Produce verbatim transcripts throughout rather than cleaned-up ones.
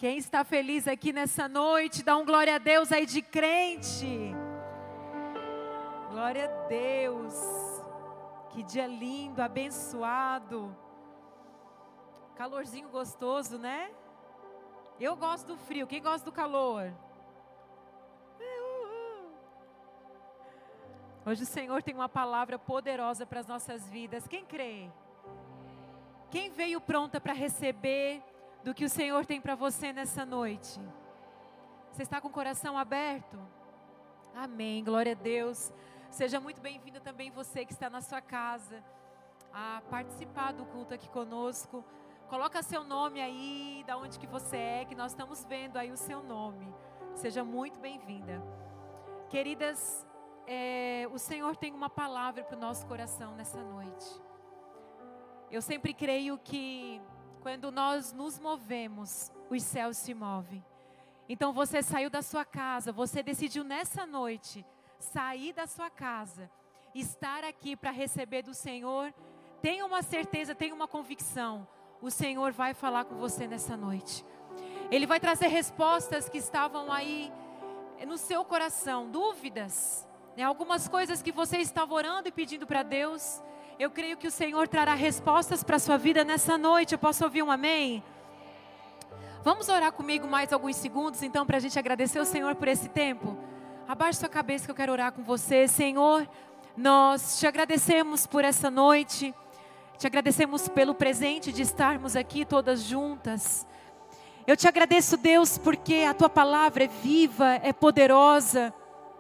Quem está feliz aqui nessa noite, dá um glória a Deus aí de crente. Glória a Deus. Que dia lindo, abençoado. Calorzinho gostoso, né? Eu gosto do frio, quem gosta do calor? Hoje o Senhor tem uma palavra poderosa para as nossas vidas. Quem crê? Quem veio pronta para receber do que o Senhor tem para você nessa noite? Você está com o coração aberto? Amém, glória a Deus. Seja muito bem-vindo também você que está na sua casa a participar do culto aqui conosco. Coloca seu nome aí, da onde que você é, que nós estamos vendo aí o seu nome. Seja muito bem-vinda. Queridas, é, o Senhor tem uma palavra para o nosso coração nessa noite. Eu sempre creio que quando nós nos movemos, os céus se movem. Então você saiu da sua casa, você decidiu nessa noite sair da sua casa, estar aqui para receber do Senhor. Tenha uma certeza, tenha uma convicção. O Senhor vai falar com você nessa noite. Ele vai trazer respostas que estavam aí no seu coração, dúvidas, né? Algumas coisas que você estava orando e pedindo para Deus. Eu creio que o Senhor trará respostas para a sua vida nessa noite. Eu posso ouvir um amém? Vamos orar comigo mais alguns segundos, então, para a gente agradecer ao Senhor por esse tempo? Abaixe sua cabeça que eu quero orar com você. Senhor, nós te agradecemos por essa noite. Te agradecemos pelo presente de estarmos aqui todas juntas. Eu te agradeço, Deus, porque a tua palavra é viva, é poderosa.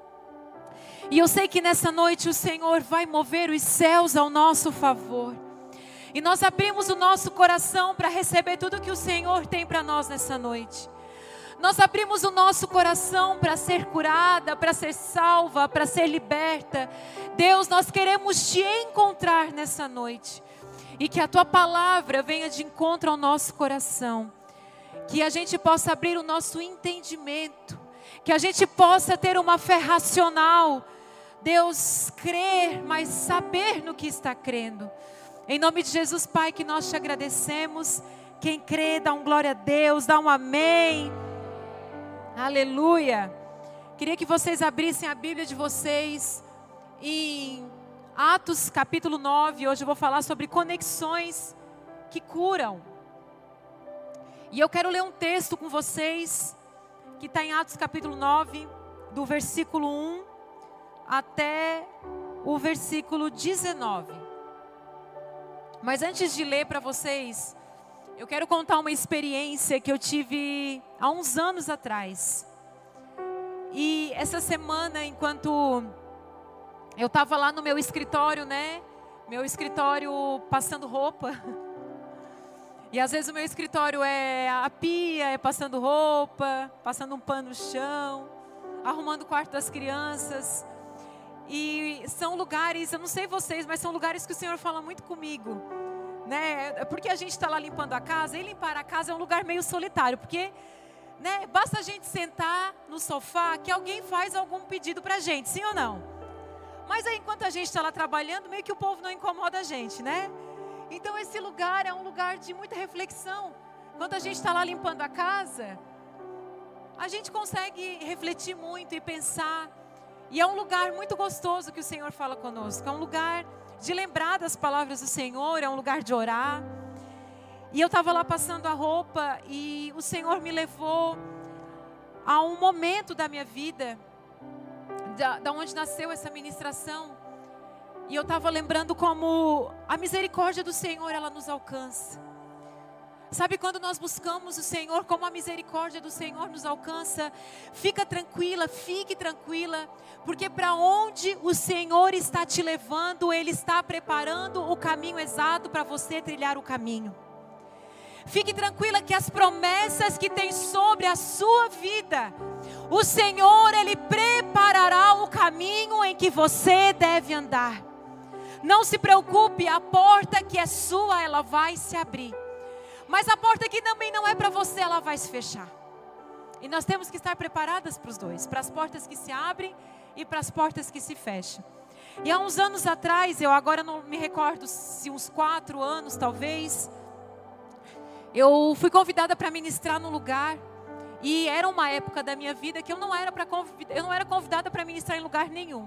E eu sei que nessa noite o Senhor vai mover os céus ao nosso favor. E nós abrimos o nosso coração para receber tudo que o Senhor tem para nós nessa noite. Nós abrimos o nosso coração para ser curada, para ser salva, para ser liberta. Deus, nós queremos te encontrar nessa noite. E que a tua palavra venha de encontro ao nosso coração. Que a gente possa abrir o nosso entendimento. Que a gente possa ter uma fé racional. Deus, crer, mas saber no que está crendo. Em nome de Jesus, Pai, que nós te agradecemos. Quem crê, dá um glória a Deus, dá um amém. Aleluia. Queria que vocês abrissem a Bíblia de vocês em Atos capítulo nove. Hoje eu vou falar sobre conexões que curam. E eu quero ler um texto com vocês, que está em Atos capítulo nove, do versículo um até o versículo dezenove. Mas antes de ler para vocês, eu quero contar uma experiência que eu tive há uns anos atrás. E essa semana, enquanto eu estava lá no meu escritório, né? Meu escritório passando roupa. E às vezes o meu escritório é a pia, é passando roupa, passando um pano no chão, arrumando o quarto das crianças. E são lugares, eu não sei vocês, mas são lugares que o Senhor fala muito comigo, né? Porque a gente está lá limpando a casa, e limpar a casa é um lugar meio solitário, porque, né, basta a gente sentar no sofá que alguém faz algum pedido para a gente, sim ou não? Mas aí enquanto a gente está lá trabalhando, meio que o povo não incomoda a gente, né? Então esse lugar é um lugar de muita reflexão. Quando a gente está lá limpando a casa, a gente consegue refletir muito e pensar. E é um lugar muito gostoso que o Senhor fala conosco. É um lugar de lembrar das palavras do Senhor, é um lugar de orar. E eu estava lá passando a roupa e o Senhor me levou a um momento da minha vida, da, da onde nasceu essa ministração. E eu estava lembrando como a misericórdia do Senhor, ela nos alcança. Sabe quando nós buscamos o Senhor, como a misericórdia do Senhor nos alcança? Fica tranquila, fique tranquila, porque para onde o Senhor está te levando, Ele está preparando o caminho exato para você trilhar o caminho. Fique tranquila que as promessas que tem sobre a sua vida, o Senhor, Ele preparará o caminho em que você deve andar. Não se preocupe, a porta que é sua, ela vai se abrir. Mas a porta que também não é para você, ela vai se fechar. E nós temos que estar preparadas para os dois. Para as portas que se abrem e para as portas que se fecham. E há uns anos atrás, eu agora não me recordo se uns quatro anos talvez, eu fui convidada para ministrar num lugar. E era uma época da minha vida que eu não era, pra convid... eu não era convidada para ministrar em lugar nenhum.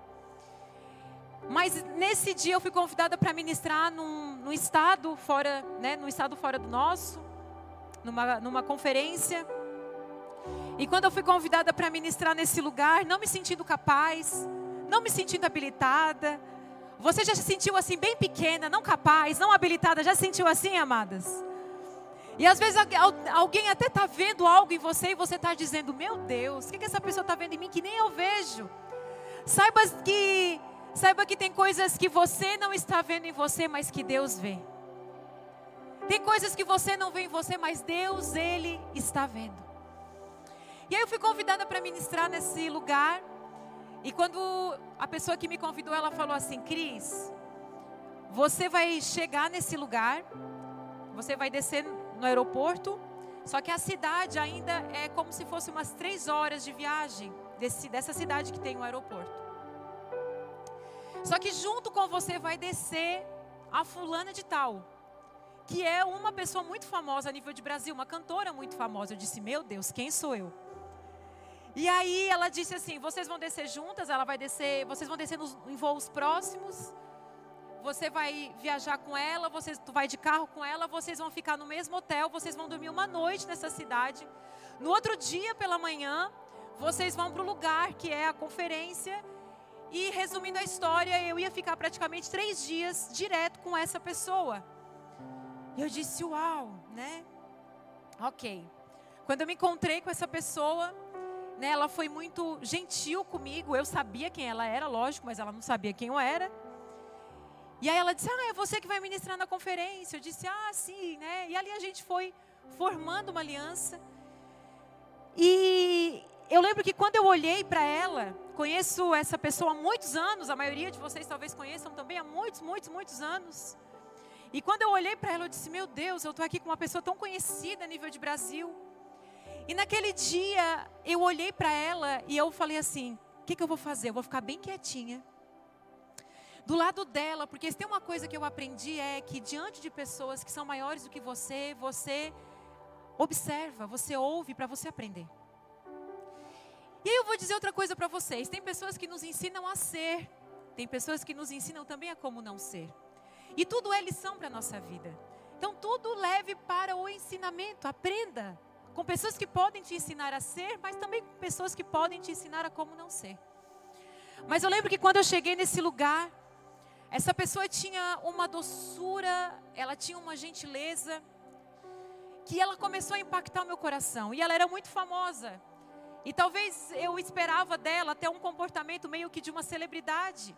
Mas nesse dia eu fui convidada para ministrar num, num estado fora, né, num estado fora do nosso, numa, numa conferência. E quando eu fui convidada para ministrar nesse lugar, não me sentindo capaz, não me sentindo habilitada. Você já se sentiu assim bem pequena, não capaz, não habilitada, já se sentiu assim, amadas? E às vezes alguém até está vendo algo em você e você está dizendo, meu Deus, o que, que essa pessoa está vendo em mim que nem eu vejo? Saiba que, saiba que tem coisas que você não está vendo em você, mas que Deus vê. Tem coisas que você não vê em você, mas Deus, Ele está vendo. E aí eu fui convidada para ministrar nesse lugar. E quando a pessoa que me convidou, ela falou assim, Cris, você vai chegar nesse lugar, você vai descer no aeroporto, só que a cidade ainda é como se fosse umas três horas de viagem desse, dessa cidade que tem o aeroporto. Só que junto com você vai descer a fulana de tal, que é uma pessoa muito famosa a nível de Brasil, uma cantora muito famosa. Eu disse, meu Deus, quem sou eu? E aí ela disse assim, vocês vão descer juntas, ela vai descer, vocês vão descer nos, em voos próximos. Você vai viajar com ela, você, tu vai de carro com ela, vocês vão ficar no mesmo hotel, vocês vão dormir uma noite nessa cidade. No outro dia, pela manhã, vocês vão para o lugar que é a conferência. E resumindo a história, eu ia ficar praticamente três dias direto com essa pessoa. E eu disse, uau, né? Ok. Quando eu me encontrei com essa pessoa, né, ela foi muito gentil comigo. Eu sabia quem ela era, lógico, mas ela não sabia quem eu era. E aí ela disse, ah, é você que vai ministrar na conferência. Eu disse, ah, sim, né? E ali a gente foi formando uma aliança. E eu lembro que quando eu olhei para ela, conheço essa pessoa há muitos anos, a maioria de vocês talvez conheçam também há muitos, muitos, muitos anos. E quando eu olhei para ela, eu disse, meu Deus, eu estou aqui com uma pessoa tão conhecida a nível de Brasil. E naquele dia, eu olhei para ela e eu falei assim, o que, que eu vou fazer? Eu vou ficar bem quietinha. Do lado dela, porque se tem uma coisa que eu aprendi é que diante de pessoas que são maiores do que você, você observa, você ouve para você aprender. E aí eu vou dizer outra coisa para vocês, tem pessoas que nos ensinam a ser, tem pessoas que nos ensinam também a como não ser. E tudo é lição para a nossa vida. Então tudo leve para o ensinamento, aprenda. Com pessoas que podem te ensinar a ser, mas também com pessoas que podem te ensinar a como não ser. Mas eu lembro que quando eu cheguei nesse lugar, essa pessoa tinha uma doçura, ela tinha uma gentileza, que ela começou a impactar o meu coração. E ela era muito famosa. E talvez eu esperava dela até um comportamento meio que de uma celebridade.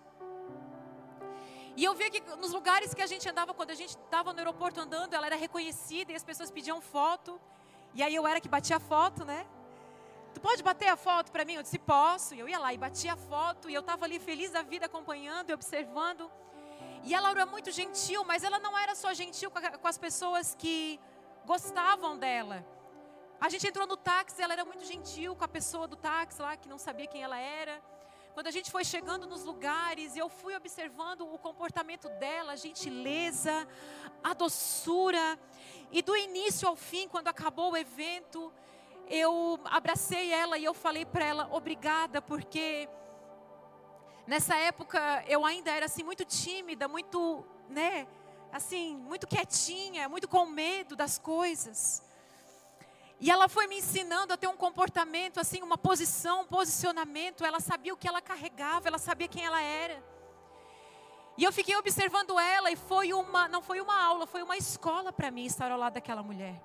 E eu via que nos lugares que a gente andava, quando a gente estava no aeroporto andando, ela era reconhecida e as pessoas pediam foto. E aí eu era que batia a foto, né? Tu pode bater a foto para mim? Eu disse, posso. E eu ia lá e batia a foto. E eu estava ali feliz da vida, acompanhando e observando. E ela era muito gentil, mas ela não era só gentil com as pessoas que gostavam dela. A gente entrou no táxi, ela era muito gentil com a pessoa do táxi lá, que não sabia quem ela era. Quando a gente foi chegando nos lugares, eu fui observando o comportamento dela, a gentileza, a doçura. E do início ao fim, quando acabou o evento, eu abracei ela e eu falei para ela, obrigada, porque nessa época eu ainda era assim muito tímida, muito, né, assim, muito quietinha, muito com medo das coisas. E ela foi me ensinando a ter um comportamento, assim, uma posição, um posicionamento. Ela sabia o que ela carregava, ela sabia quem ela era. E eu fiquei observando ela e foi uma, não foi uma aula, foi uma escola para mim estar ao lado daquela mulher.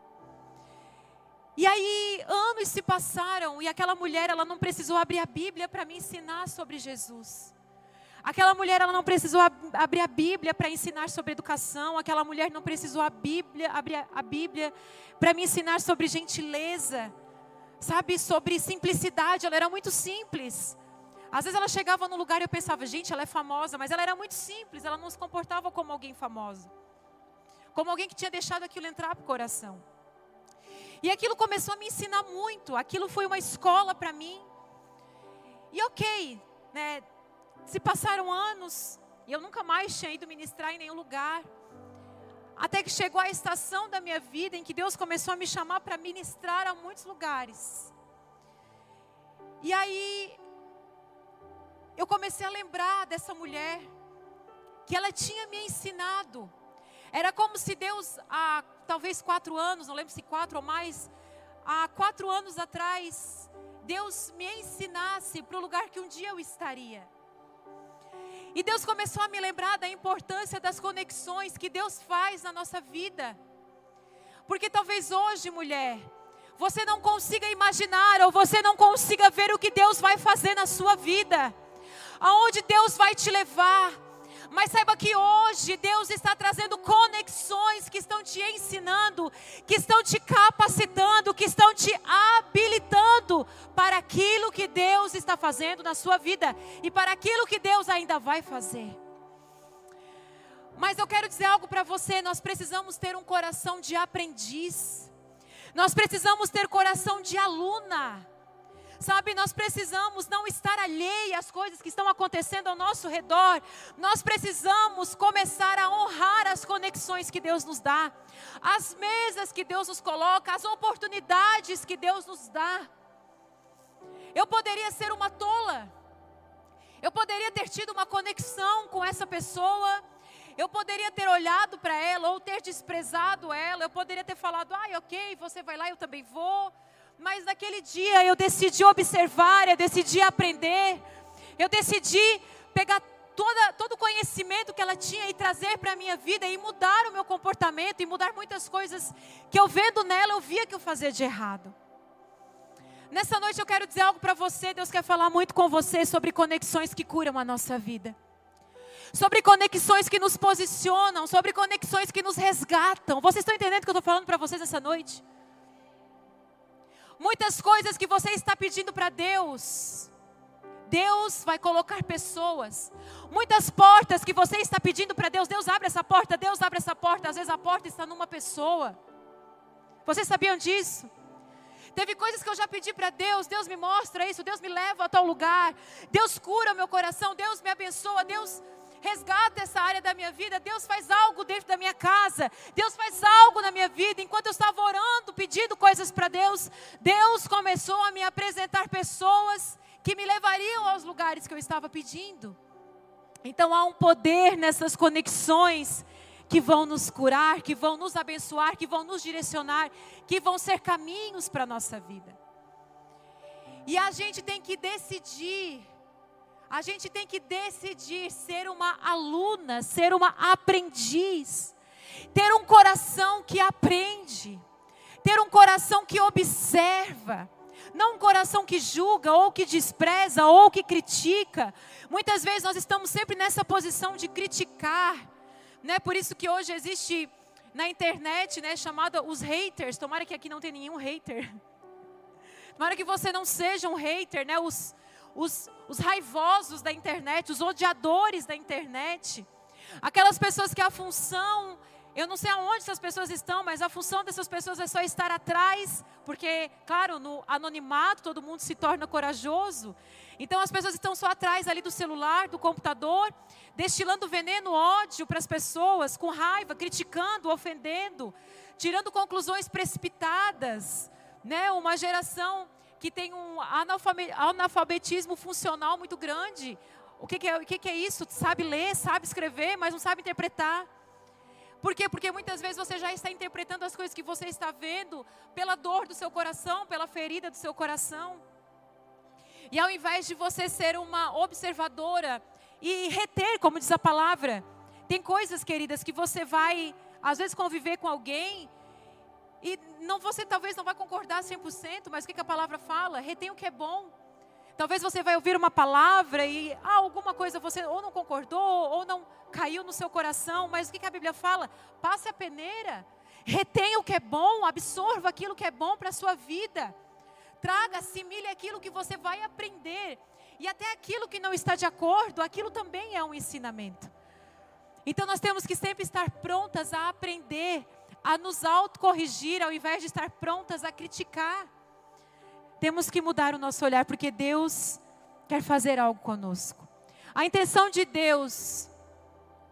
E aí anos se passaram e aquela mulher, ela não precisou abrir a Bíblia para me ensinar sobre Jesus. Aquela mulher, ela não precisou ab- abrir a Bíblia para ensinar sobre educação. Aquela mulher não precisou a Bíblia, abrir a, a Bíblia para me ensinar sobre gentileza, sabe, sobre simplicidade. Ela era muito simples. Às vezes ela chegava num lugar e eu pensava, gente, ela é famosa, mas ela era muito simples. Ela não se comportava como alguém famoso, como alguém que tinha deixado aquilo entrar para o coração. E aquilo começou a me ensinar muito. Aquilo foi uma escola para mim. E ok, né? Se passaram anos e eu nunca mais tinha ido ministrar em nenhum lugar. Até que chegou a estação da minha vida em que Deus começou a me chamar para ministrar a muitos lugares. E aí, eu comecei a lembrar dessa mulher, que ela tinha me ensinado. Era como se Deus, há talvez quatro anos, não lembro se quatro ou mais, há quatro anos atrás, Deus me ensinasse para o lugar que um dia eu estaria. E Deus começou a me lembrar da importância das conexões que Deus faz na nossa vida. Porque talvez hoje, mulher, você não consiga imaginar ou você não consiga ver o que Deus vai fazer na sua vida. Aonde Deus vai te levar. Mas saiba que hoje Deus está trazendo conexões que estão te ensinando, que estão te capacitando, que estão te habilitando para aquilo que Deus está fazendo na sua vida e para aquilo que Deus ainda vai fazer. Mas eu quero dizer algo para você, nós precisamos ter um coração de aprendiz. Nós precisamos ter coração de aluna. Sabe, nós precisamos não estar alheia às coisas que estão acontecendo ao nosso redor. Nós precisamos começar a honrar as conexões que Deus nos dá. As mesas que Deus nos coloca, as oportunidades que Deus nos dá. Eu poderia ser uma tola. Eu poderia ter tido uma conexão com essa pessoa. Eu poderia ter olhado para ela ou ter desprezado ela. Eu poderia ter falado, ai, ok, você vai lá, eu também vou. Mas naquele dia eu decidi observar, eu decidi aprender, eu decidi pegar toda, todo o conhecimento que ela tinha e trazer para a minha vida e mudar o meu comportamento e mudar muitas coisas que eu vendo nela, eu via que eu fazia de errado. Nessa noite eu quero dizer algo para você, Deus quer falar muito com você sobre conexões que curam a nossa vida. Sobre conexões que nos posicionam, sobre conexões que nos resgatam. Vocês estão entendendo o que eu estou falando para vocês essa noite? Muitas coisas que você está pedindo para Deus, Deus vai colocar pessoas. Muitas portas que você está pedindo para Deus, Deus abre essa porta, Deus abre essa porta. Às vezes a porta está numa pessoa. Vocês sabiam disso? Teve coisas que eu já pedi para Deus, Deus me mostra isso, Deus me leva a tal lugar. Deus cura o meu coração, Deus me abençoa, Deus resgata essa área da minha vida. Deus faz algo dentro da minha casa. Deus faz algo na minha vida. Enquanto eu estava orando, pedindo coisas para Deus, Deus começou a me apresentar pessoas que me levariam aos lugares que eu estava pedindo. Então há um poder nessas conexões que vão nos curar, que vão nos abençoar, que vão nos direcionar, que vão ser caminhos para a nossa vida. E a gente tem que decidir. A gente tem que decidir ser uma aluna, ser uma aprendiz, ter um coração que aprende, ter um coração que observa, não um coração que julga, ou que despreza, ou que critica. Muitas vezes nós estamos sempre nessa posição de criticar, né? Por isso que hoje existe na internet, né, chamada os haters. Tomara que aqui não tenha nenhum hater. Tomara que você não seja um hater, né? Os Os, os raivosos da internet, os odiadores da internet, aquelas pessoas que a função, eu não sei aonde essas pessoas estão, mas a função dessas pessoas é só estar atrás, porque, claro, no anonimato todo mundo se torna corajoso. Então as pessoas estão só atrás ali do celular, do computador, destilando veneno, ódio para as pessoas, com raiva, criticando, ofendendo, tirando conclusões precipitadas, né? Uma geração que tem um analfabetismo funcional muito grande. O que, que, é, o que, que é isso? Sabe ler, sabe escrever, mas não sabe interpretar. Por quê? Porque muitas vezes você já está interpretando as coisas que você está vendo pela dor do seu coração, pela ferida do seu coração. E ao invés de você ser uma observadora e reter, como diz a palavra, tem coisas, queridas, que você vai, às vezes, conviver com alguém e não, você talvez não vai concordar cem por cento, mas o que, que a palavra fala? Retém o que é bom. Talvez você vai ouvir uma palavra e ah, alguma coisa você ou não concordou, ou não caiu no seu coração, mas o que, que a Bíblia fala? Passe a peneira, retenha o que é bom, absorva aquilo que é bom para a sua vida. Traga, assimile aquilo que você vai aprender. E até aquilo que não está de acordo, aquilo também é um ensinamento. Então nós temos que sempre estar prontas a aprender, a nos autocorrigir, ao invés de estar prontas a criticar. Temos que mudar o nosso olhar, porque Deus quer fazer algo conosco. A intenção de Deus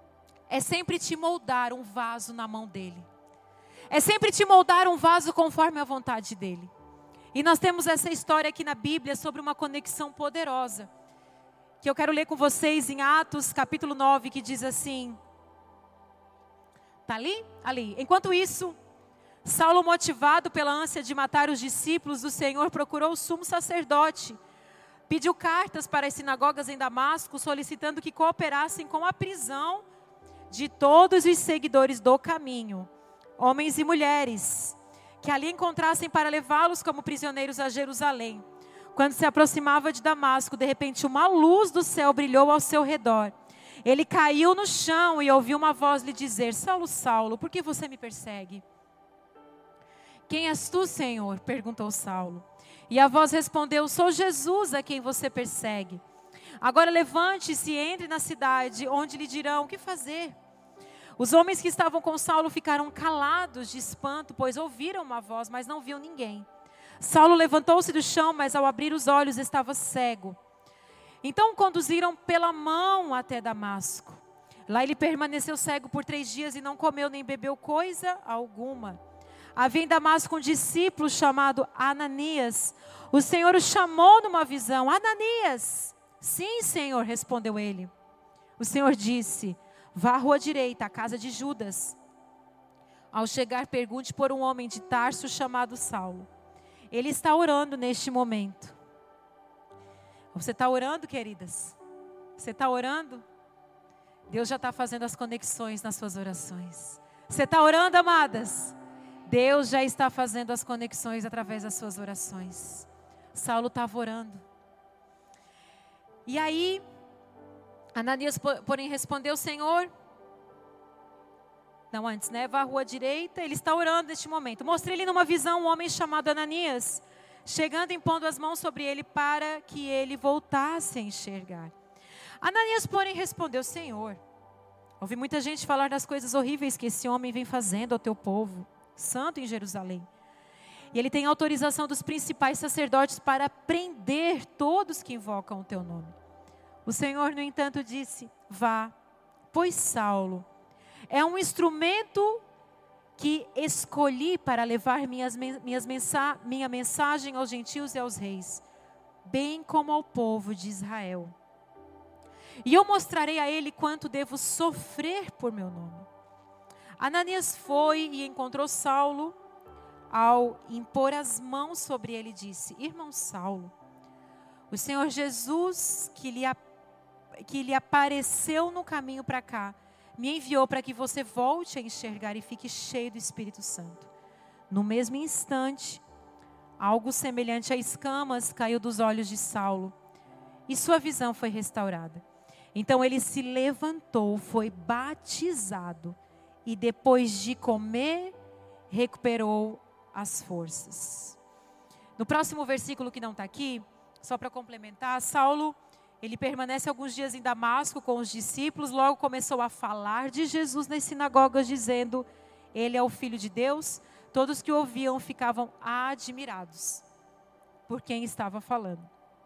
é sempre te moldar um vaso na mão dele. É sempre te moldar um vaso conforme a vontade dele. E nós temos essa história aqui na Bíblia sobre uma conexão poderosa, que eu quero ler com vocês em Atos capítulo nove, que diz assim. Está ali? Ali. Enquanto isso, Saulo, motivado pela ânsia de matar os discípulos do Senhor, procurou o sumo sacerdote. Pediu cartas para as sinagogas em Damasco, solicitando que cooperassem com a prisão de todos os seguidores do caminho, homens e mulheres, que ali encontrassem para levá-los como prisioneiros a Jerusalém. Quando se aproximava de Damasco, de repente uma luz do céu brilhou ao seu redor. Ele caiu no chão e ouviu uma voz lhe dizer: Saulo, Saulo, por que você me persegue? Quem és tu, Senhor? Perguntou Saulo. E a voz respondeu: sou Jesus a quem você persegue. Agora levante-se e entre na cidade, onde lhe dirão o que fazer. Os homens que estavam com Saulo ficaram calados de espanto, pois ouviram uma voz, mas não viam ninguém. Saulo levantou-se do chão, mas ao abrir os olhos estava cego. Então o conduziram pela mão até Damasco. Lá ele permaneceu cego por três dias e não comeu nem bebeu coisa alguma. Havia em Damasco um discípulo chamado Ananias. O Senhor o chamou numa visão: Ananias! Sim, Senhor, respondeu ele. O Senhor disse: vá à rua direita, à casa de Judas. Ao chegar, pergunte por um homem de Tarso chamado Saulo. Ele está orando neste momento. Você está orando, queridas? Você está orando? Deus já está fazendo as conexões nas suas orações. Você está orando, amadas? Deus já está fazendo as conexões através das suas orações. Saulo estava orando. E aí, Ananias, porém, respondeu: Senhor, não antes, né? Vá à rua direita. Ele está orando neste momento. Mostrei-lhe numa visão um homem chamado Ananias, chegando e impondo as mãos sobre ele para que ele voltasse a enxergar. Ananias, porém, respondeu: Senhor, ouvi muita gente falar das coisas horríveis que esse homem vem fazendo ao teu povo santo em Jerusalém. E ele tem autorização dos principais sacerdotes para prender todos que invocam o teu nome. O Senhor, no entanto, disse: vá, pois Saulo é um instrumento que escolhi para levar minhas, minhas mensa, minha mensagem aos gentios e aos reis, bem como ao povo de Israel. E eu mostrarei a ele quanto devo sofrer por meu nome. Ananias foi e encontrou Saulo. Ao impor as mãos sobre ele, disse: irmão Saulo, o Senhor Jesus, que lhe, que lhe apareceu no caminho para cá, me enviou para que você volte a enxergar e fique cheio do Espírito Santo. No mesmo instante, algo semelhante a escamas caiu dos olhos de Saulo e sua visão foi restaurada. Então ele se levantou, foi batizado e depois de comer, recuperou as forças. No próximo versículo que não está aqui, só para complementar, Saulo, ele permanece alguns dias em Damasco com os discípulos, logo começou a falar de Jesus nas sinagogas, dizendo: ele é o Filho de Deus. Todos que o ouviam ficavam admirados por quem estava falando.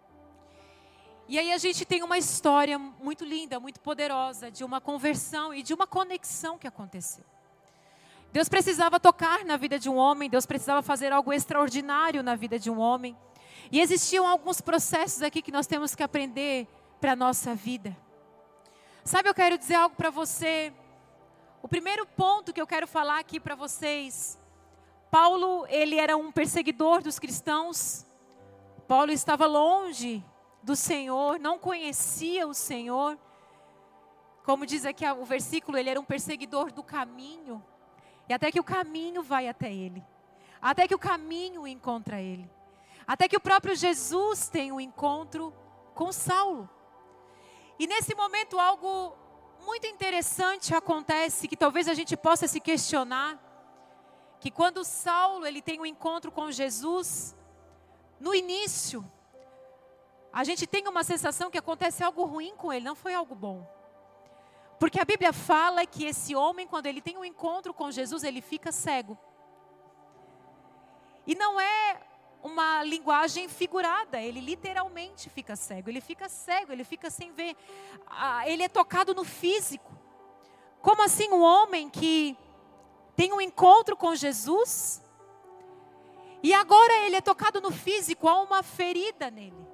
E aí a gente tem uma história muito linda, muito poderosa, de uma conversão e de uma conexão que aconteceu. Deus precisava tocar na vida de um homem, Deus precisava fazer algo extraordinário na vida de um homem. E existiam alguns processos aqui que nós temos que aprender para a nossa vida. Sabe, eu quero dizer algo para você. O primeiro ponto que eu quero falar aqui para vocês. Paulo, ele era um perseguidor dos cristãos. Paulo estava longe do Senhor, não conhecia o Senhor. Como diz aqui o versículo, ele era um perseguidor do caminho. E até que o caminho vai até ele. Até que o caminho encontra ele. Até que o próprio Jesus tem um encontro com Saulo. E nesse momento algo muito interessante acontece, que talvez a gente possa se questionar. Que quando Saulo ele tem um encontro com Jesus, no início, a gente tem uma sensação que acontece algo ruim com ele, não foi algo bom. Porque a Bíblia fala que esse homem, quando ele tem um encontro com Jesus, ele fica cego. E não é uma linguagem figurada, ele literalmente fica cego. Ele fica cego, ele fica sem ver. Ele é tocado no físico. Como assim um homem que tem um encontro com Jesus e agora ele é tocado no físico, há uma ferida nele?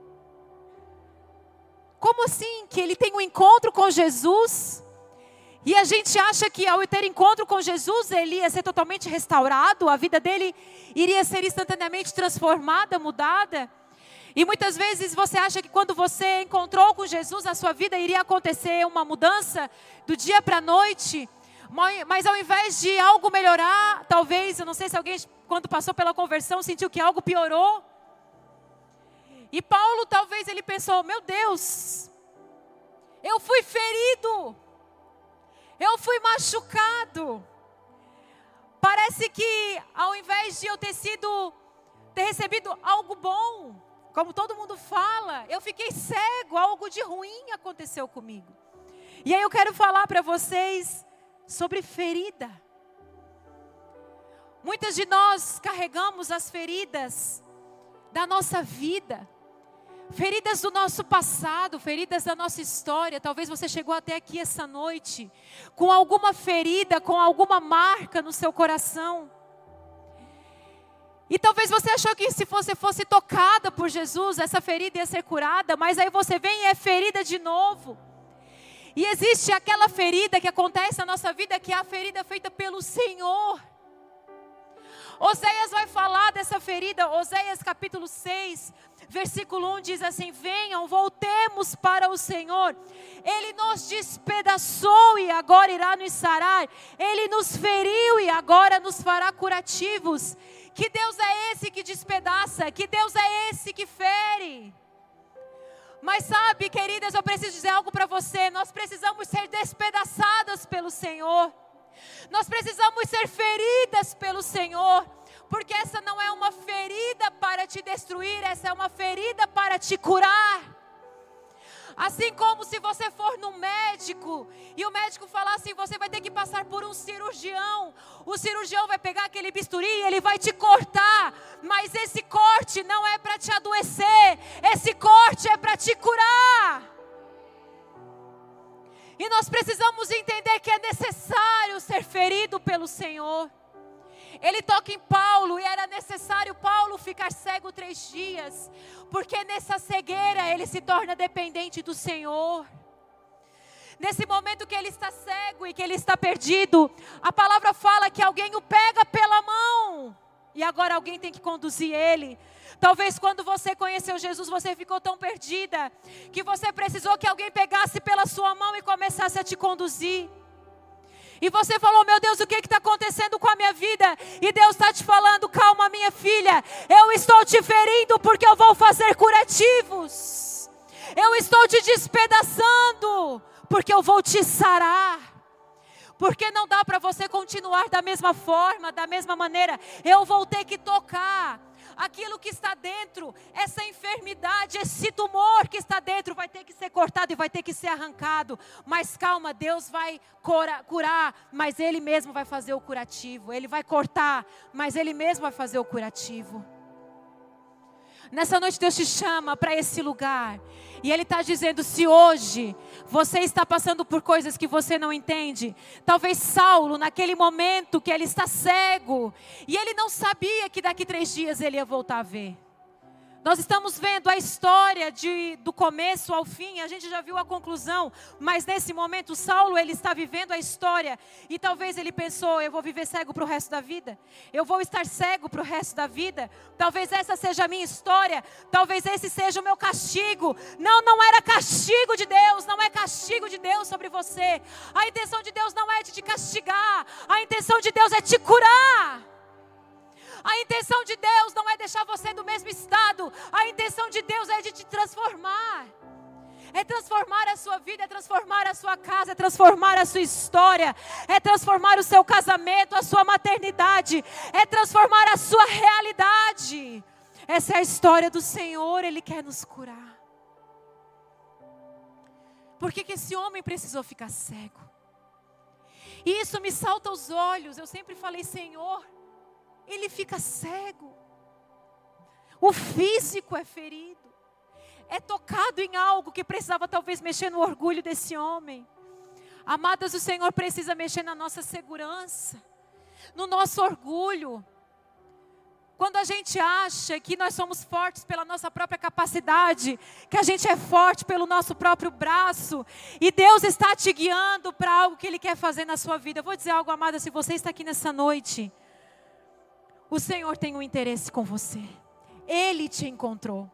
Como assim que ele tem um encontro com Jesus e a gente acha que ao ter encontro com Jesus ele ia ser totalmente restaurado, a vida dele iria ser instantaneamente transformada, mudada? E muitas vezes você acha que quando você encontrou com Jesus, a sua vida iria acontecer uma mudança do dia para a noite, mas ao invés de algo melhorar, talvez, eu não sei se alguém quando passou pela conversão sentiu que algo piorou. E Paulo talvez ele pensou, meu Deus, eu fui ferido, eu fui machucado. Parece que ao invés de eu ter sido, ter recebido algo bom, como todo mundo fala, eu fiquei cego, algo de ruim aconteceu comigo. E aí eu quero falar para vocês sobre ferida. Muitas de nós carregamos as feridas da nossa vida, feridas do nosso passado, feridas da nossa história. Talvez você chegou até aqui essa noite com alguma ferida, com alguma marca no seu coração. E talvez você achou que se você fosse tocada por Jesus, essa ferida ia ser curada, mas aí você vem e é ferida de novo. E existe aquela ferida que acontece na nossa vida, que é a ferida feita pelo Senhor. Oséias vai falar dessa ferida. Oséias capítulo seis, versículo um diz assim: venham, voltemos para o Senhor. Ele nos despedaçou e agora irá nos sarar. Ele nos feriu e agora nos fará curativos. Que Deus é esse que despedaça? Que Deus é esse que fere? Mas sabe, queridas, eu preciso dizer algo para você. Nós precisamos ser despedaçadas pelo Senhor. Nós precisamos ser feridas pelo Senhor. Porque essa não é uma ferida para te destruir, essa é uma ferida para te curar. Assim como se você for no médico e o médico falar assim, você vai ter que passar por um cirurgião. O cirurgião vai pegar aquele bisturi e ele vai te cortar. Mas esse corte não é para te adoecer, esse corte é para te curar. E nós precisamos entender que é necessário ser ferido pelo Senhor. Ele toca em Paulo e era necessário Paulo ficar cego três dias. Porque nessa cegueira ele se torna dependente do Senhor. Nesse momento que ele está cego e que ele está perdido, a palavra fala que alguém o pega pela mão. E agora alguém tem que conduzir ele. Talvez quando você conheceu Jesus, você ficou tão perdida que você precisou que alguém pegasse pela sua mão e começasse a te conduzir. E você falou, meu Deus, o que está acontecendo com a minha vida? E Deus está te falando, calma minha filha, eu estou te ferindo porque eu vou fazer curativos. Eu estou te despedaçando porque eu vou te sarar. Porque não dá para você continuar da mesma forma, da mesma maneira. Eu vou ter que tocar aquilo que está dentro, essa enfermidade, esse tumor que está dentro vai ter que ser cortado e vai ter que ser arrancado. Mas calma, Deus vai cura, curar, mas Ele mesmo vai fazer o curativo. Ele vai cortar, mas Ele mesmo vai fazer o curativo. Nessa noite Deus te chama para esse lugar. E Ele está dizendo, se hoje você está passando por coisas que você não entende. Talvez Saulo, naquele momento que ele está cego. E ele não sabia que daqui três dias ele ia voltar a ver. Nós estamos vendo a história de, do começo ao fim, a gente já viu a conclusão, mas nesse momento Saulo, ele está vivendo a história, e talvez ele pensou, eu vou viver cego para o resto da vida, eu vou estar cego para o resto da vida, talvez essa seja a minha história, talvez esse seja o meu castigo. Não, não era castigo de Deus, não é castigo de Deus sobre você, a intenção de Deus não é de te castigar, a intenção de Deus é te curar. A intenção de Deus não é deixar você no mesmo estado. A intenção de Deus é de te transformar. É transformar a sua vida, é transformar a sua casa, é transformar a sua história. É transformar o seu casamento, a sua maternidade. É transformar a sua realidade. Essa é a história do Senhor, Ele quer nos curar. Por que que esse homem precisou ficar cego? E isso me salta aos olhos. Eu sempre falei, Senhor, ele fica cego, o físico é ferido, é tocado em algo que precisava talvez mexer no orgulho desse homem. Amadas, o Senhor precisa mexer na nossa segurança, no nosso orgulho. Quando a gente acha que nós somos fortes pela nossa própria capacidade, que a gente é forte pelo nosso próprio braço, e Deus está te guiando para algo que Ele quer fazer na sua vida. Eu vou dizer algo, amada, se você está aqui nessa noite, o Senhor tem um interesse com você. Ele te encontrou.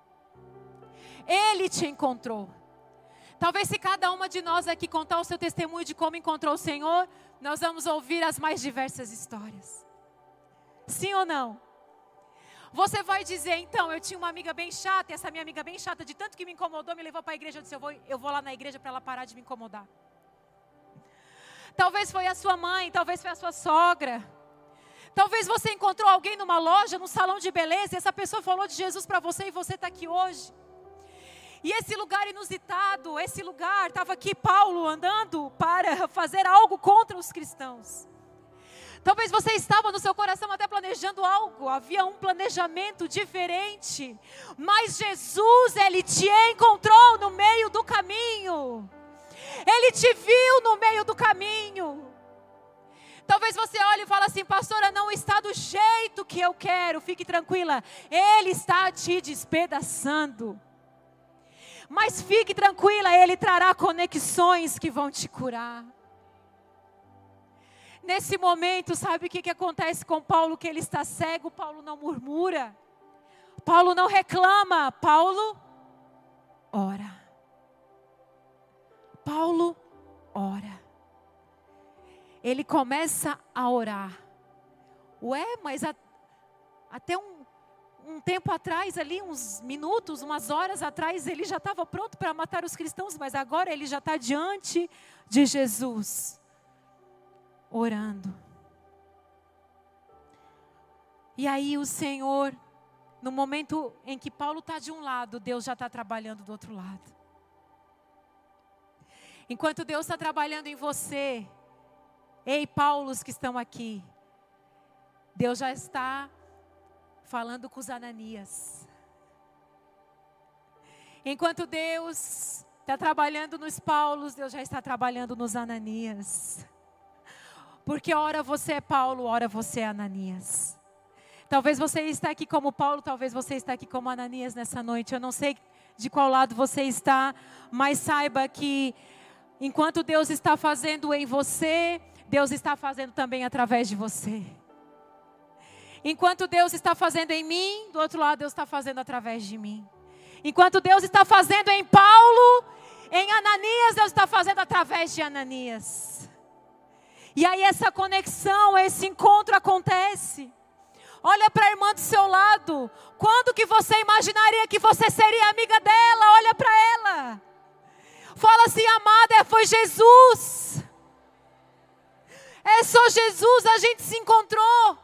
Ele te encontrou. Talvez se cada uma de nós aqui contar o seu testemunho de como encontrou o Senhor, nós vamos ouvir as mais diversas histórias. Sim ou não? Você vai dizer, então, eu tinha uma amiga bem chata, e essa minha amiga bem chata, de tanto que me incomodou, me levou para a igreja. Eu disse, eu vou, eu vou lá na igreja para ela parar de me incomodar. Talvez foi a sua mãe, talvez foi a sua sogra. Talvez você encontrou alguém numa loja, num salão de beleza, e essa pessoa falou de Jesus para você, e você está aqui hoje. E esse lugar inusitado, esse lugar, estava aqui Paulo andando para fazer algo contra os cristãos. Talvez você estava no seu coração até planejando algo, havia um planejamento diferente, mas Jesus, Ele te encontrou no meio do caminho, Ele te viu no meio do caminho. Talvez você olhe e fale assim, pastora, não está do jeito que eu quero, fique tranquila, Ele está te despedaçando. Mas fique tranquila, Ele trará conexões que vão te curar. Nesse momento, sabe o que, que acontece com Paulo? Que ele está cego, Paulo não murmura. Paulo não reclama, Paulo ora. Paulo ora. Ele começa a orar. Ué, mas a, até um, um tempo atrás, ali uns minutos, umas horas atrás, ele já estava pronto para matar os cristãos, mas agora ele já está diante de Jesus. Orando. E aí o Senhor, no momento em que Paulo está de um lado, Deus já está trabalhando do outro lado. Enquanto Deus está trabalhando em você, ei, Paulos que estão aqui, Deus já está falando com os Ananias. Enquanto Deus está trabalhando nos Paulos, Deus já está trabalhando nos Ananias. Porque ora você é Paulo, ora você é Ananias. Talvez você está aqui como Paulo, talvez você está aqui como Ananias nessa noite. Eu não sei de qual lado você está, mas saiba que enquanto Deus está fazendo em você, Deus está fazendo também através de você. Enquanto Deus está fazendo em mim, do outro lado Deus está fazendo através de mim. Enquanto Deus está fazendo em Paulo, em Ananias, Deus está fazendo através de Ananias. E aí essa conexão, esse encontro acontece. Olha para a irmã do seu lado. Quando que você imaginaria que você seria amiga dela? Olha para ela. Fala assim, amada, foi Jesus. É só Jesus, a gente se encontrou.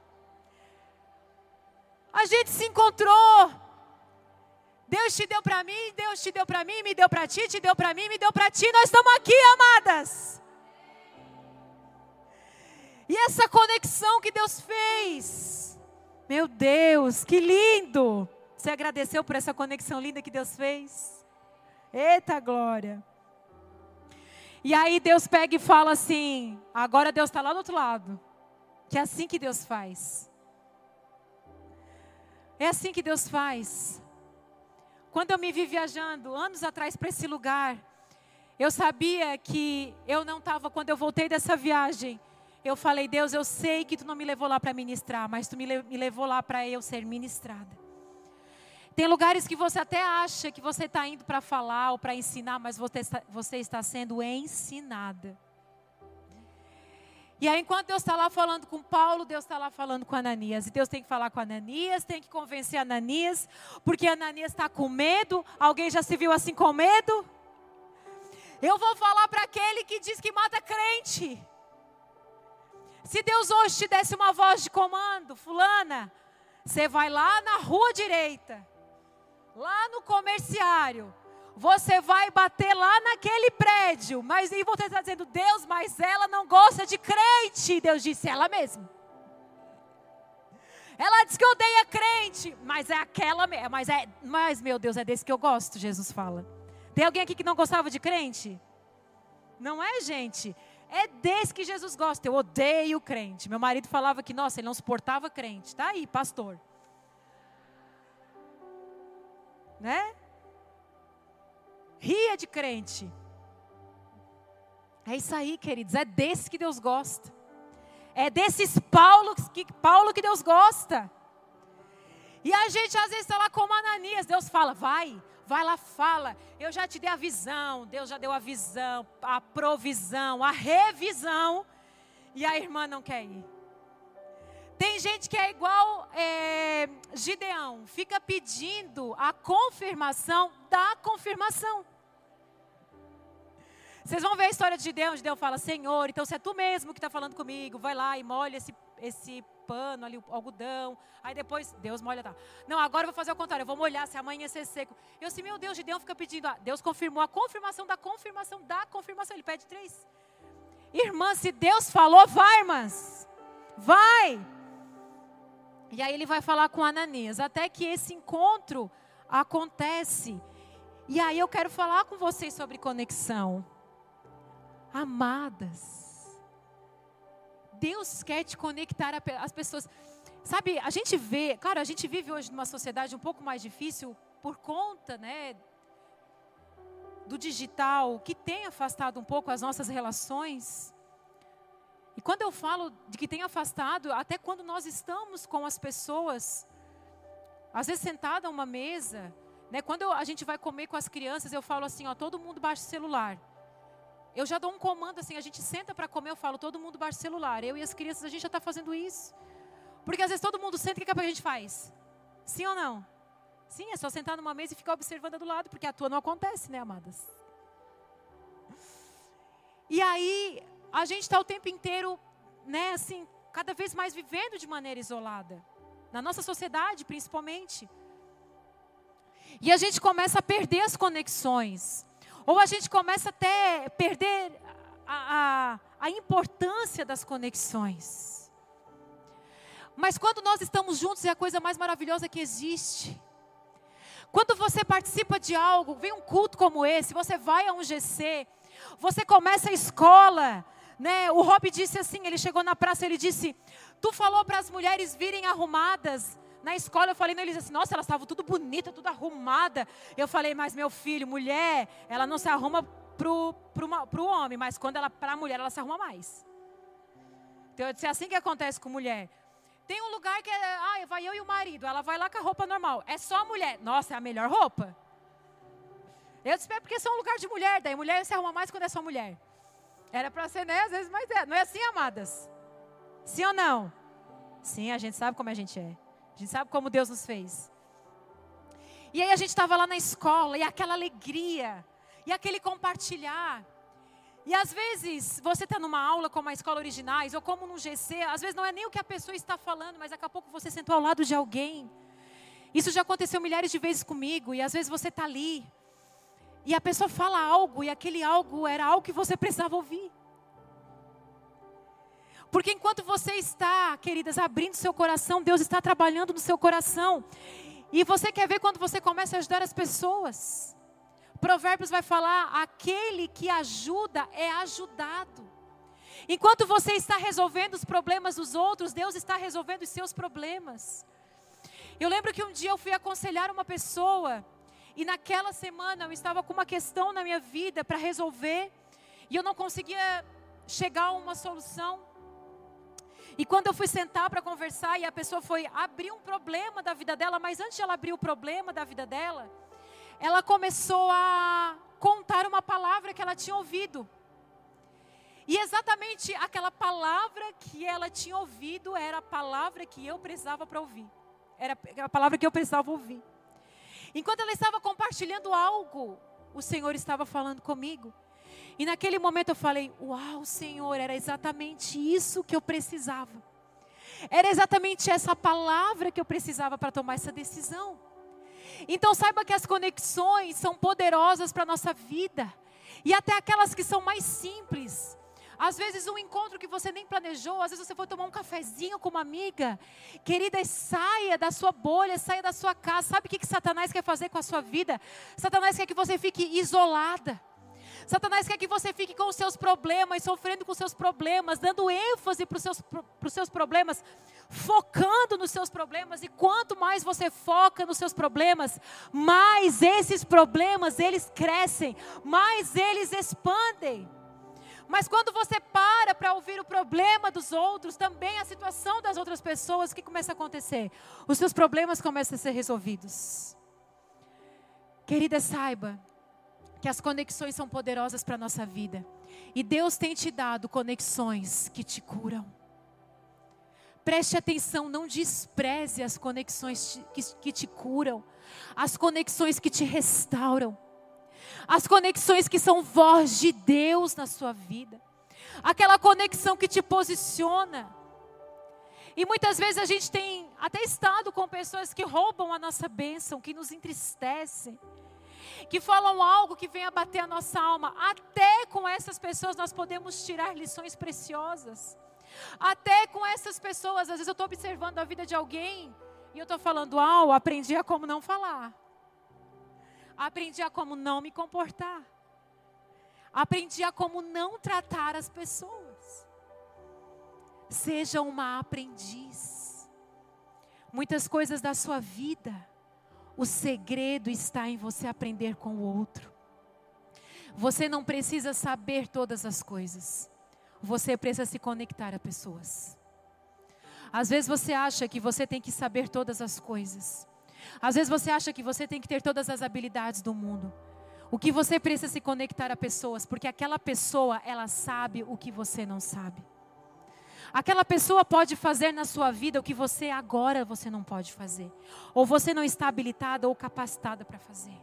A gente se encontrou. Deus te deu para mim, Deus te deu para mim, me deu para ti, te deu para mim, me deu para ti. Nós estamos aqui, amadas. E essa conexão que Deus fez, meu Deus, que lindo! Você agradeceu por essa conexão linda que Deus fez? Eita glória! E aí Deus pega e fala assim, agora Deus está lá do outro lado. Que é assim que Deus faz. É assim que Deus faz. Quando eu me vi viajando, anos atrás para esse lugar, eu sabia que eu não estava, quando eu voltei dessa viagem, eu falei, Deus, eu sei que Tu não me levou lá para ministrar, mas Tu me, le- me levou lá para eu ser ministrada. Tem lugares que você até acha que você está indo para falar ou para ensinar, mas você está, você está sendo ensinada. E aí, enquanto Deus está lá falando com Paulo, Deus está lá falando com Ananias. E Deus tem que falar com Ananias, tem que convencer Ananias, porque Ananias está com medo. Alguém já se viu assim com medo? Eu vou falar para aquele que diz que mata crente. Se Deus hoje te desse uma voz de comando, fulana, você vai lá na rua direita, lá no comerciário, você vai bater lá naquele prédio, mas e você está dizendo, Deus, mas ela não gosta de crente. Deus disse, ela mesma. Ela diz que odeia crente, mas é aquela, mas, é, mas meu Deus, é desse que eu gosto, Jesus fala. Tem alguém aqui que não gostava de crente? Não é, gente? É desse que Jesus gosta. Eu odeio crente. Meu marido falava que, nossa, ele não suportava crente. Tá aí, pastor. Né? Ria de crente. É isso aí, queridos. É desse que Deus gosta. É desses Paulo que, Paulo que Deus gosta. E a gente às vezes está lá como Ananias. Deus fala, vai, vai lá, fala. Eu já te dei a visão. Deus já deu a visão, a provisão, a revisão. E a irmã não quer ir. Tem gente que é igual é, Gideão. Fica pedindo a confirmação da confirmação. Vocês vão ver a história de Gideão. Gideão fala, Senhor, então se é tu mesmo que está falando comigo, vai lá e molha esse, esse pano ali, o algodão. Aí depois, Deus molha, tá. Não, agora eu vou fazer o contrário, eu vou molhar, se amanhecer seco. Eu assim, meu Deus, Gideão fica pedindo. Ah, Deus confirmou a confirmação da confirmação da confirmação. Ele pede três. Irmã, se Deus falou, vai, irmãs. Vai. E aí ele vai falar com Ananias. Até que esse encontro acontece. E aí eu quero falar com vocês sobre conexão. Amadas, Deus quer te conectar às pessoas. Sabe, a gente vê, claro, a gente vive hoje numa sociedade um pouco mais difícil por conta, né, do digital, que tem afastado um pouco as nossas relações. E quando eu falo de que tem afastado, até quando nós estamos com as pessoas, às vezes sentada a uma mesa, né, quando eu, a gente vai comer com as crianças, eu falo assim, ó, todo mundo baixa o celular. Eu já dou um comando assim, a gente senta para comer, eu falo, todo mundo baixa o celular. Eu e as crianças, a gente já está fazendo isso. Porque às vezes todo mundo senta, o que, que a gente faz? Sim ou não? Sim, é só sentar numa mesa e ficar observando do lado, porque a tua não acontece, né, amadas? E aí, a gente está o tempo inteiro, né, assim, cada vez mais vivendo de maneira isolada. Na nossa sociedade, principalmente. E a gente começa a perder as conexões. Ou a gente começa até a perder a, a, a importância das conexões. Mas quando nós estamos juntos é a coisa mais maravilhosa que existe. Quando você participa de algo, vem um culto como esse, você vai a um G C, você começa a escola, né? O Rob disse assim, ele chegou na praça, ele disse, tu falou para as mulheres virem arrumadas. Na escola eu falei neles assim, nossa, elas estavam tudo bonita, tudo arrumada. Eu falei, mas meu filho, mulher, ela não se arruma pro, pro, pro homem, mas quando ela para a mulher, ela se arruma mais. Então eu disse, é assim que acontece com mulher. Tem um lugar que é, ah, vai eu e o marido, ela vai lá com a roupa normal. É só a mulher, nossa, é a melhor roupa. Eu disse, é porque é só um lugar de mulher, daí mulher se arruma mais quando é só mulher. Era para ser, né, às vezes, mas é. Não é assim, amadas? Sim ou não? Sim, a gente sabe como a gente é. A gente sabe como Deus nos fez. E aí a gente estava lá na escola, e aquela alegria, e aquele compartilhar. E às vezes, você está numa aula como a Escola Originais, ou como num G C, às vezes não é nem o que a pessoa está falando, mas daqui a pouco você sentou ao lado de alguém. Isso já aconteceu milhares de vezes comigo, e às vezes você está ali, e a pessoa fala algo, e aquele algo era algo que você precisava ouvir. Porque enquanto você está, queridas, abrindo seu coração, Deus está trabalhando no seu coração. E você quer ver quando você começa a ajudar as pessoas. Provérbios vai falar, aquele que ajuda é ajudado. Enquanto você está resolvendo os problemas dos outros, Deus está resolvendo os seus problemas. Eu lembro que um dia eu fui aconselhar uma pessoa, e naquela semana eu estava com uma questão na minha vida para resolver, e eu não conseguia chegar a uma solução. E quando eu fui sentar para conversar e a pessoa foi abrir um problema da vida dela, mas antes de ela abrir o problema da vida dela, ela começou a contar uma palavra que ela tinha ouvido. E exatamente aquela palavra que ela tinha ouvido era a palavra que eu precisava para ouvir. Era a palavra que eu precisava ouvir. Enquanto ela estava compartilhando algo, o Senhor estava falando comigo. E naquele momento eu falei, uau, Senhor, era exatamente isso que eu precisava. Era exatamente essa palavra que eu precisava para tomar essa decisão. Então saiba que as conexões são poderosas para a nossa vida. E até aquelas que são mais simples. Às vezes um encontro que você nem planejou, às vezes você foi tomar um cafezinho com uma amiga. Querida, saia da sua bolha, saia da sua casa. Sabe o que, que Satanás quer fazer com a sua vida? Satanás quer que você fique isolada. Satanás quer que você fique com os seus problemas, sofrendo com os seus problemas, dando ênfase para os seus, para os seus problemas, focando nos seus problemas. E quanto mais você foca nos seus problemas, mais esses problemas, eles crescem, mais eles expandem. Mas quando você para para ouvir o problema dos outros, também a situação das outras pessoas, o que começa a acontecer? Os seus problemas começam a ser resolvidos. Querida, saiba que as conexões são poderosas para a nossa vida. E Deus tem te dado conexões que te curam. Preste atenção, não despreze as conexões que, que te curam. As conexões que te restauram. As conexões que são voz de Deus na sua vida. Aquela conexão que te posiciona. E muitas vezes a gente tem até estado com pessoas que roubam a nossa bênção, que nos entristecem, que falam algo que vem abater a nossa alma. Até com essas pessoas nós podemos tirar lições preciosas. Até com essas pessoas, às vezes eu estou observando a vida de alguém e eu estou falando, ah, eu aprendi a como não falar. Aprendi a como não me comportar. Aprendi a como não tratar as pessoas. Seja uma aprendiz. Muitas coisas da sua vida, o segredo está em você aprender com o outro. Você não precisa saber todas as coisas. Você precisa se conectar a pessoas. Às vezes você acha que você tem que saber todas as coisas. Às vezes você acha que você tem que ter todas as habilidades do mundo. O que você precisa se conectar a pessoas, porque aquela pessoa, ela sabe o que você não sabe. Aquela pessoa pode fazer na sua vida o que você agora você não pode fazer. Ou você não está habilitada ou capacitada para fazer.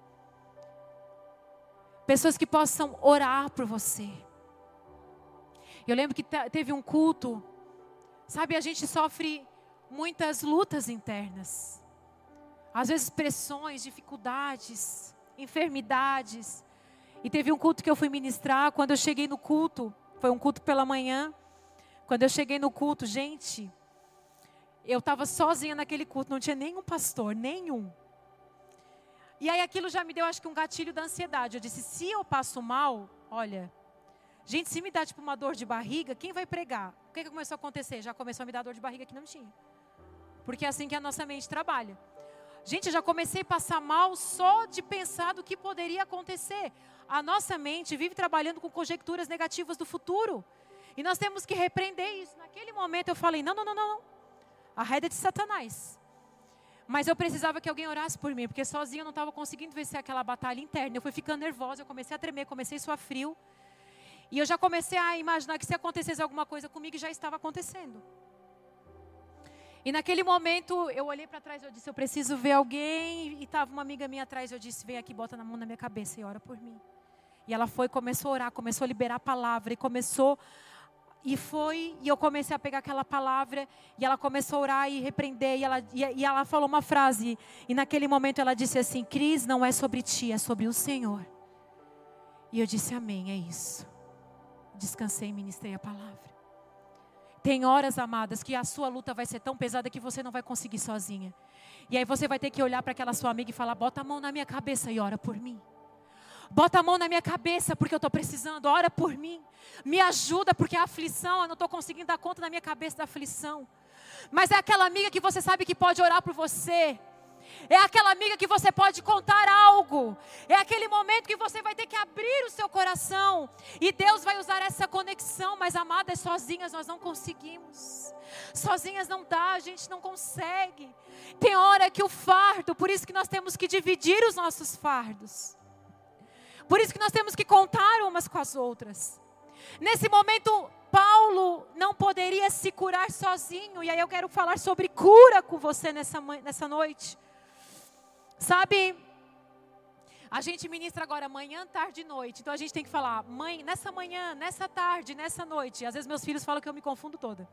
Pessoas que possam orar por você. Eu lembro que teve um culto, sabe, a gente sofre muitas lutas internas. Às vezes pressões, dificuldades, enfermidades. E teve um culto que eu fui ministrar, quando eu cheguei no culto, foi um culto pela manhã. Quando eu cheguei no culto, gente, eu estava sozinha naquele culto, não tinha nenhum pastor, nenhum. E aí aquilo já me deu, acho que um gatilho da ansiedade. Eu disse, se eu passo mal, olha, gente, se me dá tipo uma dor de barriga, quem vai pregar? O que, que começou a acontecer? Já começou a me dar dor de barriga que não tinha. Porque é assim que a nossa mente trabalha. Gente, eu já comecei a passar mal só de pensar do que poderia acontecer. A nossa mente vive trabalhando com conjecturas negativas do futuro. E nós temos que repreender isso. Naquele momento eu falei, não, não, não, não. A rede é de Satanás. Mas eu precisava que alguém orasse por mim, porque sozinha eu não estava conseguindo vencer aquela batalha interna. Eu fui ficando nervosa, eu comecei a tremer, comecei a suar frio. E eu já comecei a imaginar que se acontecesse alguma coisa comigo, já estava acontecendo. E naquele momento, eu olhei para trás e eu disse, eu preciso ver alguém. E estava uma amiga minha atrás, eu disse, vem aqui, bota na mão na minha cabeça e ora por mim. E ela foi, começou a orar, começou a liberar a palavra. E começou, e foi, e eu comecei a pegar aquela palavra. E ela começou a orar e repreender. E ela, e, e ela falou uma frase. E naquele momento ela disse assim, Cris, não é sobre ti, é sobre o Senhor. E eu disse, amém, é isso. Descansei e ministrei a palavra. Tem horas, amadas, que a sua luta vai ser tão pesada que você não vai conseguir sozinha. E aí você vai ter que olhar para aquela sua amiga e falar, bota a mão na minha cabeça e ora por mim. Bota a mão na minha cabeça porque eu estou precisando, ora por mim. Me ajuda porque a aflição, eu não estou conseguindo dar conta na minha cabeça da aflição. Mas é aquela amiga que você sabe que pode orar por você. É aquela amiga que você pode contar algo. É aquele momento que você vai ter que abrir o seu coração. E Deus vai usar essa conexão. Mas amadas, sozinhas nós não conseguimos. Sozinhas não dá, a gente não consegue. Tem hora que o fardo, por isso que nós temos que dividir os nossos fardos. Por isso que nós temos que contar umas com as outras. Nesse momento, Paulo não poderia se curar sozinho. E aí eu quero falar sobre cura com você nessa, nessa noite. Sabe, a gente ministra agora manhã, tarde e noite. Então a gente tem que falar, mãe, nessa manhã, nessa tarde, nessa noite. Às vezes meus filhos falam que eu me confundo toda.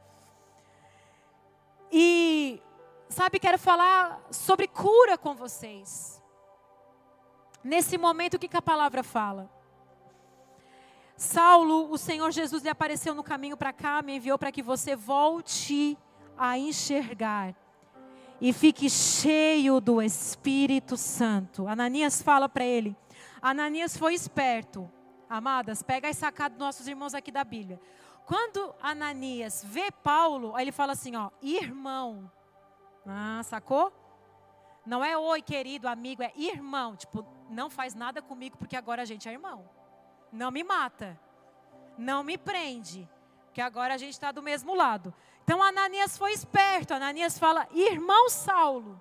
E, sabe, quero falar sobre cura com vocês. Nesse momento, o que, que a palavra fala? Saulo, o Senhor Jesus lhe apareceu no caminho para cá, me enviou para que você volte a enxergar. E fique cheio do Espírito Santo. Ananias fala para ele. Ananias foi esperto. Amadas, pega as sacadas dos nossos irmãos aqui da Bíblia. Quando Ananias vê Paulo, aí ele fala assim, ó, irmão. Ah, sacou? Não é oi, querido, amigo, é irmão. Tipo, não faz nada comigo porque agora a gente é irmão. Não me mata. Não me prende. Porque agora a gente está do mesmo lado. Então Ananias foi esperto. Ananias fala, irmão Saulo.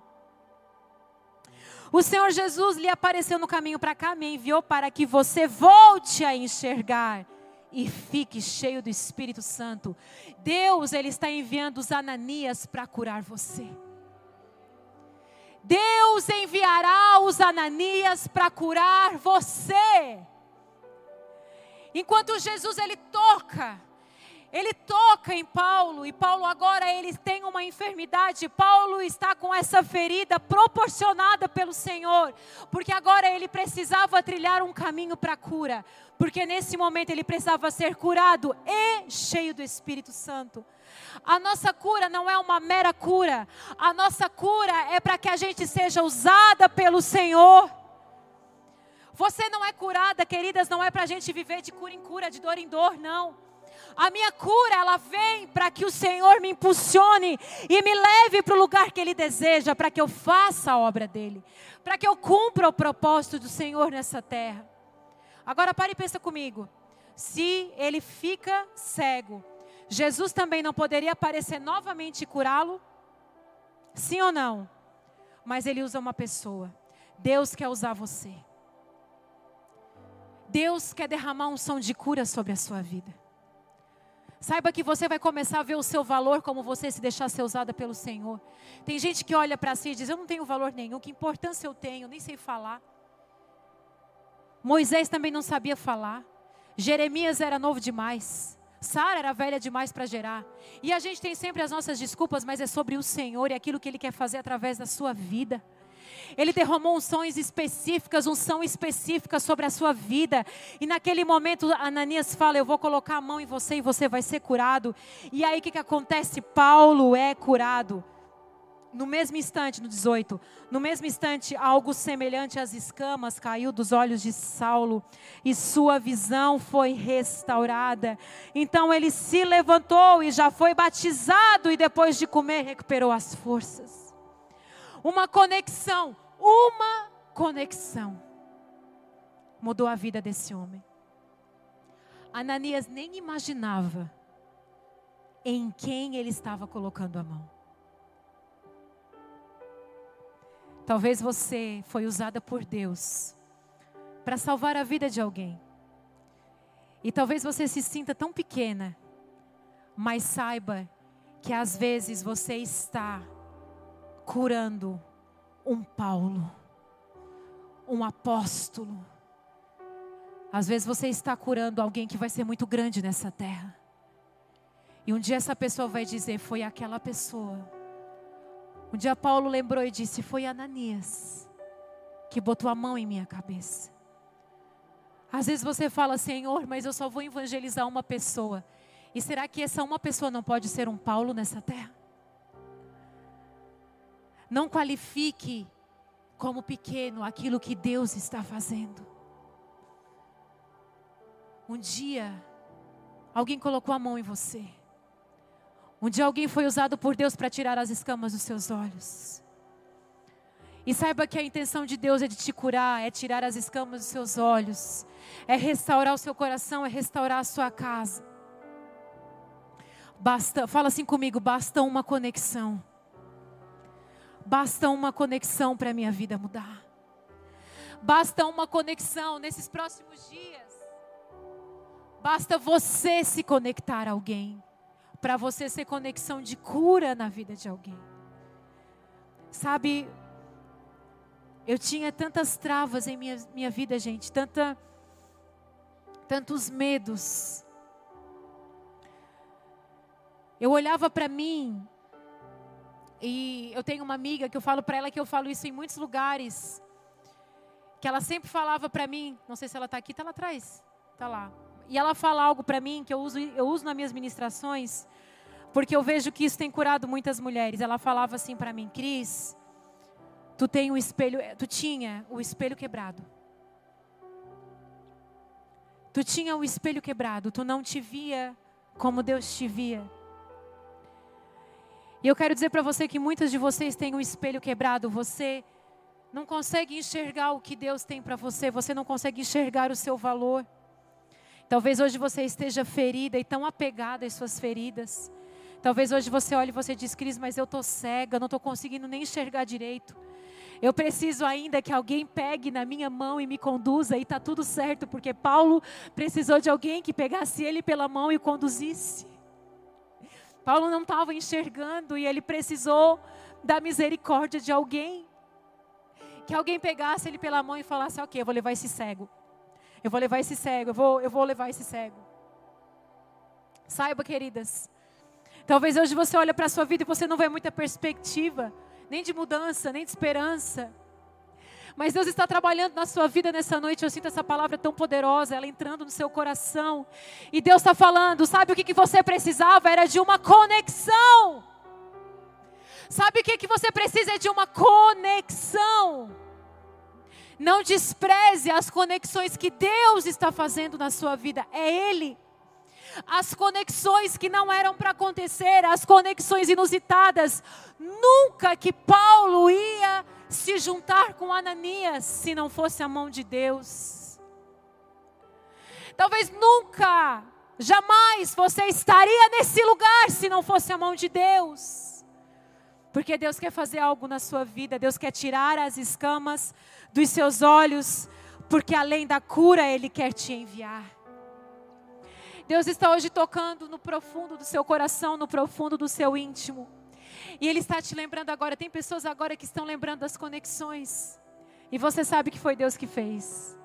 O Senhor Jesus lhe apareceu no caminho para cá, me enviou para que você volte a enxergar e fique cheio do Espírito Santo. Deus, Ele está enviando os Ananias para curar você. Deus enviará os Ananias para curar você. Enquanto Jesus, Ele toca, Ele toca em Paulo, e Paulo agora ele tem uma enfermidade. Paulo está com essa ferida proporcionada pelo Senhor, porque agora ele precisava trilhar um caminho para a cura, porque nesse momento ele precisava ser curado e cheio do Espírito Santo. A nossa cura não é uma mera cura, a nossa cura é para que a gente seja usada pelo Senhor. Você não é curada, queridas, não é para a gente viver de cura em cura, de dor em dor, não. A minha cura, ela vem para que o Senhor me impulsione e me leve para o lugar que Ele deseja, para que eu faça a obra dEle, para que eu cumpra o propósito do Senhor nessa terra. Agora pare e pensa comigo, se ele fica cego, Jesus também não poderia aparecer novamente e curá-lo? Sim ou não? Mas Ele usa uma pessoa. Deus quer usar você. Deus quer derramar um som de cura sobre a sua vida. Saiba que você vai começar a ver o seu valor como você se deixar ser usada pelo Senhor. Tem gente que olha para si e diz, eu não tenho valor nenhum, que importância eu tenho, nem sei falar. Moisés também não sabia falar. Jeremias era novo demais. Sara era velha demais para gerar. E a gente tem sempre as nossas desculpas, mas é sobre o Senhor e aquilo que Ele quer fazer através da sua vida. Ele derramou unções específicas, unção específica sobre a sua vida. E naquele momento Ananias fala, eu vou colocar a mão em você e você vai ser curado. E aí o que, que acontece? Paulo é curado. No mesmo instante, no dezoito, no mesmo instante, algo semelhante às escamas caiu dos olhos de Saulo e sua visão foi restaurada. Então ele se levantou e já foi batizado e depois de comer recuperou as forças. Uma conexão, uma conexão mudou a vida desse homem. Ananias nem imaginava em quem ele estava colocando a mão. Talvez você foi usada por Deus para salvar a vida de alguém. E talvez você se sinta tão pequena, mas saiba que às vezes você está curando um Paulo, um apóstolo. Às vezes você está curando alguém que vai ser muito grande nessa terra. E um dia essa pessoa vai dizer, foi aquela pessoa. Um dia Paulo lembrou e disse, foi Ananias que botou a mão em minha cabeça. Às vezes você fala, Senhor, mas eu só vou evangelizar uma pessoa. E será que essa uma pessoa não pode ser um Paulo nessa terra? Não qualifique como pequeno aquilo que Deus está fazendo. Um dia, alguém colocou a mão em você. Um dia alguém foi usado por Deus para tirar as escamas dos seus olhos. E saiba que a intenção de Deus é de te curar, é tirar as escamas dos seus olhos, é restaurar o seu coração, é restaurar a sua casa. Basta, fala assim comigo, basta uma conexão. Basta uma conexão para a minha vida mudar. Basta uma conexão nesses próximos dias. Basta você se conectar a alguém. Para você ser conexão de cura na vida de alguém. Sabe, eu tinha tantas travas em minha, minha vida, gente. Tanta, tantos medos. Eu olhava para mim. E eu tenho uma amiga que eu falo para ela que eu falo isso em muitos lugares. Que ela sempre falava para mim. Não sei se ela está aqui, está lá atrás. Está lá. E ela fala algo para mim que eu uso, eu uso nas minhas ministrações, porque eu vejo que isso tem curado muitas mulheres. Ela falava assim para mim, Cris, tu tem o espelho, tu tinha o espelho quebrado. Tu tinha o espelho quebrado, tu não te via como Deus te via. E eu quero dizer para você que muitos de vocês têm um espelho quebrado. Você não consegue enxergar o que Deus tem para você. Você não consegue enxergar o seu valor. Talvez hoje você esteja ferida e tão apegada às suas feridas. Talvez hoje você olhe e você diz: Cris, mas eu estou cega, não estou conseguindo nem enxergar direito. Eu preciso ainda que alguém pegue na minha mão e me conduza. E está tudo certo, porque Paulo precisou de alguém que pegasse ele pela mão e o conduzisse. Paulo não estava enxergando e ele precisou da misericórdia de alguém. Que alguém pegasse ele pela mão e falasse: ok, eu vou levar esse cego. Eu vou levar esse cego, eu vou, eu vou levar esse cego. Saiba, queridas, talvez hoje você olhe para a sua vida e você não vê muita perspectiva, nem de mudança, nem de esperança. Mas Deus está trabalhando na sua vida nessa noite. Eu sinto essa palavra tão poderosa, ela entrando no seu coração. E Deus está falando, sabe o que, que você precisava? Era de uma conexão. Sabe o que, que você precisa? É de uma conexão. Não despreze as conexões que Deus está fazendo na sua vida. É Ele. As conexões que não eram para acontecer, as conexões inusitadas. Nunca que Paulo ia se juntar com Ananias se não fosse a mão de Deus. Talvez nunca, jamais você estaria nesse lugar se não fosse a mão de Deus. Porque Deus quer fazer algo na sua vida. Deus quer tirar as escamas dos seus olhos, porque além da cura Ele quer te enviar. Deus está hoje tocando no profundo do seu coração, no profundo do seu íntimo. E Ele está te lembrando agora. Tem pessoas agora que estão lembrando das conexões. E você sabe que foi Deus que fez.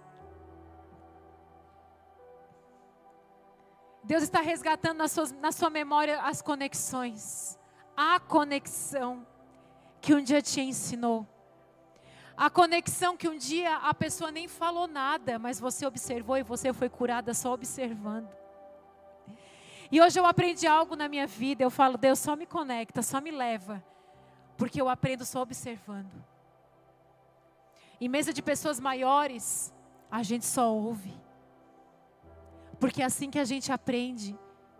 Deus está resgatando na sua, na sua memória as conexões. A conexão que um dia te ensinou. A conexão que um dia a pessoa nem falou nada, mas você observou e você foi curada só observando. E hoje eu aprendi algo na minha vida. Eu falo: Deus, só me conecta, só me leva. Porque eu aprendo só observando. Em mesa de pessoas maiores, a gente só ouve. Porque é assim que a gente aprende.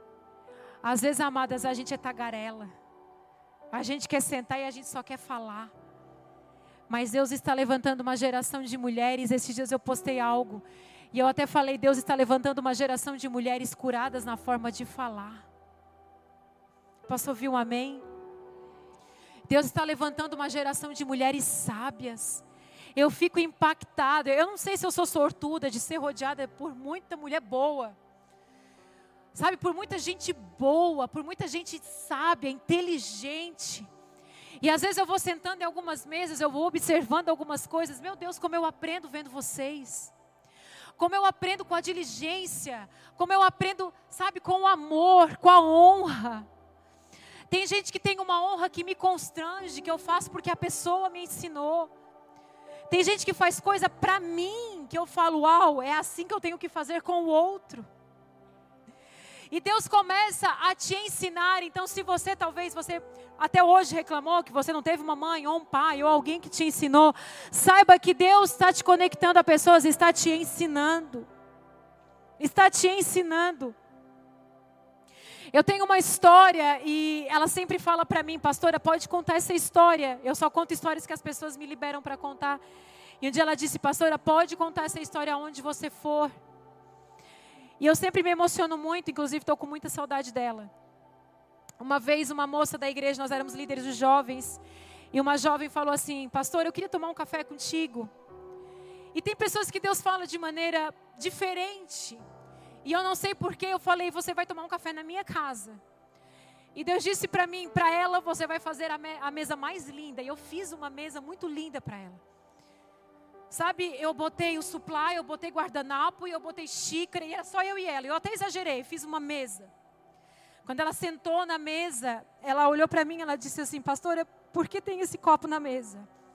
Às vezes, amadas, a gente é tagarela. A gente quer sentar e a gente só quer falar. Mas Deus está levantando uma geração de mulheres. Esses dias eu postei algo. E eu até falei: Deus está levantando uma geração de mulheres curadas na forma de falar. Posso ouvir um amém? Deus está levantando uma geração de mulheres sábias. Eu fico impactada. Eu não sei se eu sou sortuda de ser rodeada por muita mulher boa. Sabe, por muita gente boa, por muita gente sábia, inteligente. E às vezes eu vou sentando em algumas mesas, eu vou observando algumas coisas. Meu Deus, como eu aprendo vendo vocês. Como eu aprendo com a diligência. Como eu aprendo, sabe, com o amor, com a honra. Tem gente que tem uma honra que me constrange, que eu faço porque a pessoa me ensinou. Tem gente que faz coisa para mim, que eu falo: uau, é assim que eu tenho que fazer com o outro. E Deus começa a te ensinar. Então, se você, talvez, você até hoje reclamou que você não teve uma mãe ou um pai ou alguém que te ensinou, saiba que Deus está te conectando a pessoas, está te ensinando. Está te ensinando. Eu tenho uma história e ela sempre fala para mim: pastora, pode contar essa história. Eu só conto histórias que as pessoas me liberam para contar. E um dia ela disse: pastora, pode contar essa história aonde você for. E eu sempre me emociono muito, inclusive estou com muita saudade dela. Uma vez uma moça da igreja, nós éramos líderes dos jovens, e uma jovem falou assim: pastor, eu queria tomar um café contigo. E tem pessoas que Deus fala de maneira diferente. E eu não sei porquê, eu falei: você vai tomar um café na minha casa. E Deus disse para mim: para ela você vai fazer a, me- a mesa mais linda. E eu fiz uma mesa muito linda para ela. Sabe, eu botei o supply, eu botei guardanapo e eu botei xícara, e era só eu e ela. Eu até exagerei, fiz uma mesa. Quando ela sentou na mesa, ela olhou para mim e ela disse assim: pastora, por que tem esse copo na mesa?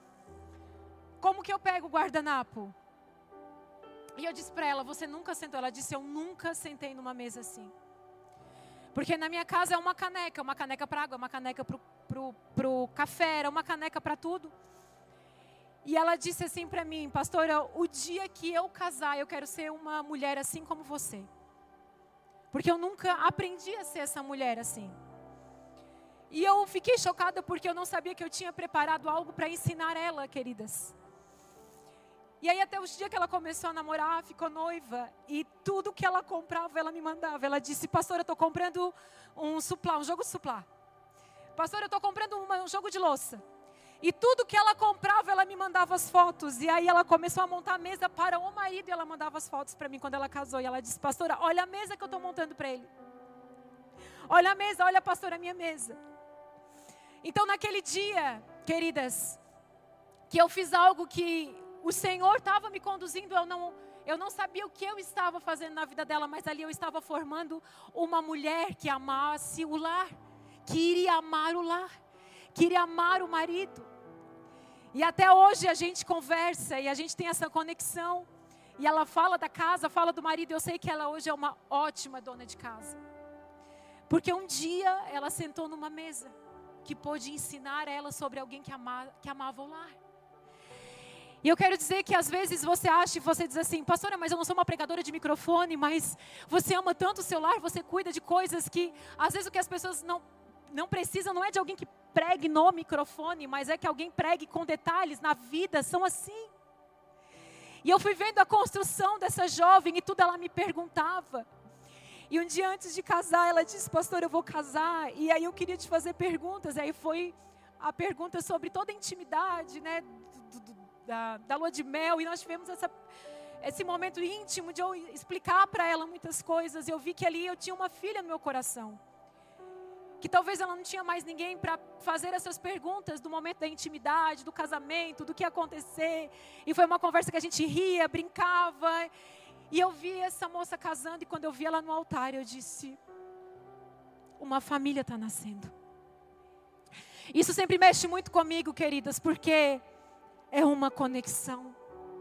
Como que eu pego o guardanapo? E eu disse para ela: você nunca sentou? Ela disse: eu nunca sentei numa mesa assim. Porque na minha casa é uma caneca, uma caneca para água, uma caneca para o café, era uma caneca para tudo. E ela disse assim para mim: pastora, o dia que eu casar, eu quero ser uma mulher assim como você. Porque eu nunca aprendi a ser essa mulher assim. E eu fiquei chocada porque eu não sabia que eu tinha preparado algo para ensinar ela, queridas. E aí até o dia que ela começou a namorar, ficou noiva. E tudo que ela comprava, ela me mandava. Ela disse: pastora, eu estou comprando um suplá, um jogo de suplá. Pastora, eu estou comprando uma, um jogo de louça. E tudo que ela comprava, ela me mandava as fotos. E aí ela começou a montar a mesa para o marido. E ela mandava as fotos para mim quando ela casou. E ela disse: pastora, olha a mesa que eu estou montando para ele. Olha a mesa, olha, pastora, a minha mesa. Então naquele dia, queridas, que eu fiz algo que o Senhor estava me conduzindo, eu não, eu não sabia o que eu estava fazendo na vida dela, mas ali eu estava formando uma mulher que amasse o lar, que iria amar o lar, que iria amar o marido. E até hoje a gente conversa e a gente tem essa conexão. E ela fala da casa, fala do marido. Eu sei que ela hoje é uma ótima dona de casa. Porque um dia ela sentou numa mesa que pôde ensinar ela sobre alguém que, ama, que amava o lar. E eu quero dizer que às vezes você acha e você diz assim: pastora, mas eu não sou uma pregadora de microfone, mas você ama tanto o seu lar, você cuida de coisas que às vezes o que as pessoas não, não precisam não é de alguém que pregue no microfone, mas é que alguém pregue com detalhes na vida, são assim. E eu fui vendo a construção dessa jovem e tudo ela me perguntava. E um dia antes de casar, ela disse: pastor, eu vou casar. E aí eu queria te fazer perguntas. E aí foi a pergunta sobre toda a intimidade, né, do, do, da, da lua de mel. E nós tivemos essa, esse momento íntimo de eu explicar para ela muitas coisas. E eu vi que ali eu tinha uma filha no meu coração. Que talvez ela não tinha mais ninguém para fazer essas perguntas do momento da intimidade, do casamento, do que ia acontecer. E foi uma conversa que a gente ria, brincava. E eu vi essa moça casando e quando eu vi ela no altar, eu disse: uma família está nascendo. Isso sempre mexe muito comigo, queridas, porque é uma conexão.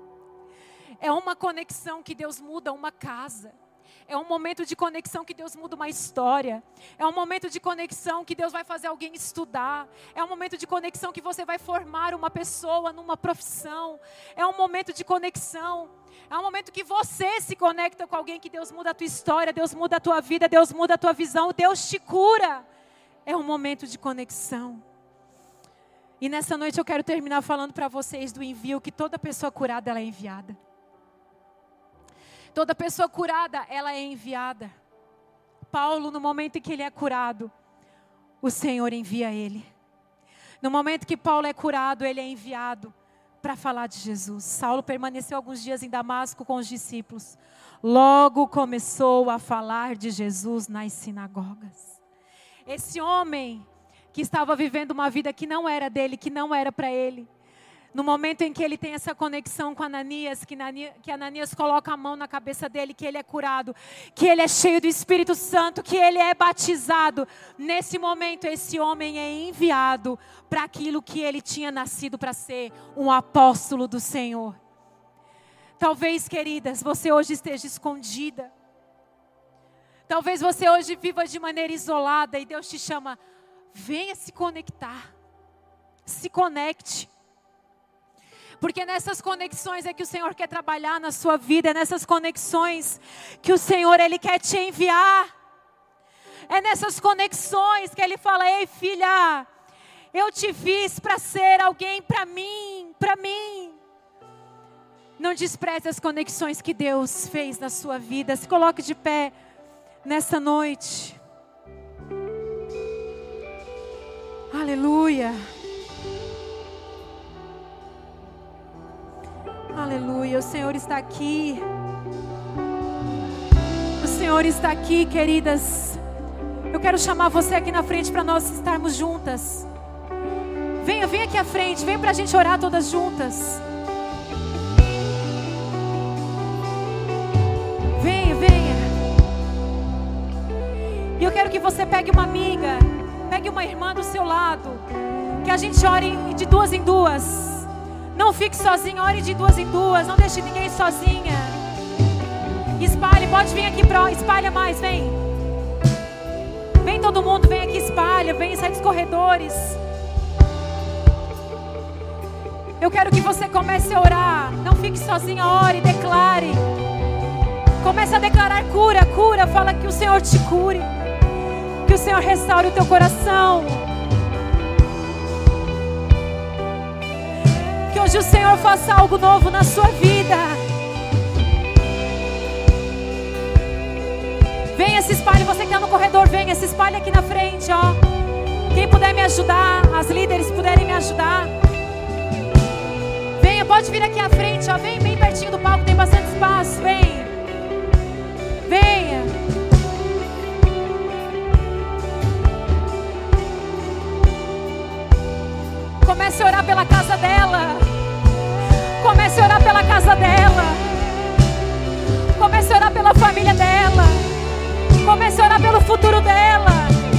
É uma conexão que Deus muda uma casa. É um momento de conexão que Deus muda uma história. É um momento de conexão que Deus vai fazer alguém estudar. É um momento de conexão que você vai formar uma pessoa numa profissão. É um momento de conexão. É um momento que você se conecta com alguém, que Deus muda a tua história, Deus muda a tua vida, Deus muda a tua visão, Deus te cura. É um momento de conexão. E nessa noite eu quero terminar falando para vocês do envio, que toda pessoa curada ela é enviada. Toda pessoa curada, ela é enviada. Paulo, no momento em que ele é curado, o Senhor envia ele. No momento que Paulo é curado, ele é enviado para falar de Jesus. Saulo permaneceu alguns dias em Damasco com os discípulos. Logo começou a falar de Jesus nas sinagogas. Esse homem que estava vivendo uma vida que não era dele, que não era para ele. No momento em que ele tem essa conexão com Ananias, que Ananias, que Ananias coloca a mão na cabeça dele, que ele é curado, que ele é cheio do Espírito Santo, que ele é batizado. Nesse momento, esse homem é enviado para aquilo que ele tinha nascido para ser, um apóstolo do Senhor. Talvez, queridas, você hoje esteja escondida. Talvez você hoje viva de maneira isolada e Deus te chama: venha se conectar, se conecte. Porque nessas conexões é que o Senhor quer trabalhar na sua vida. É nessas conexões que o Senhor, Ele quer te enviar. É nessas conexões que Ele fala: ei filha, eu te fiz para ser alguém para mim, para mim. Não despreze as conexões que Deus fez na sua vida. Se coloque de pé nessa noite. Aleluia. Aleluia, o Senhor está aqui. O Senhor está aqui, queridas. Eu quero chamar você aqui na frente para nós estarmos juntas. Venha, venha aqui à frente, venha para a gente orar todas juntas. Venha, venha. E eu quero que você pegue uma amiga, pegue uma irmã do seu lado, que a gente ore de duas em duas. Não fique sozinho, ore de duas em duas. Não deixe ninguém sozinha. Espalhe, pode vir aqui, pro, espalha mais, vem. Vem todo mundo, vem aqui, espalha. Vem, sai dos corredores. Eu quero que você comece a orar. Não fique sozinha, ore, declare. Comece a declarar cura, cura. Fala que o Senhor te cure. Que o Senhor restaure o teu coração. Que hoje o Senhor faça algo novo na sua vida. Venha, se espalhe. Você que está no corredor, venha, se espalhe aqui na frente, ó. Quem puder me ajudar, as líderes puderem me ajudar. Venha, pode vir aqui à frente, ó. Vem bem pertinho do palco, tem bastante espaço. Vem. Venha. Comece a orar pela casa dela. Comece a orar pela casa dela. Comece a orar pela família dela. Comece a orar pelo futuro dela.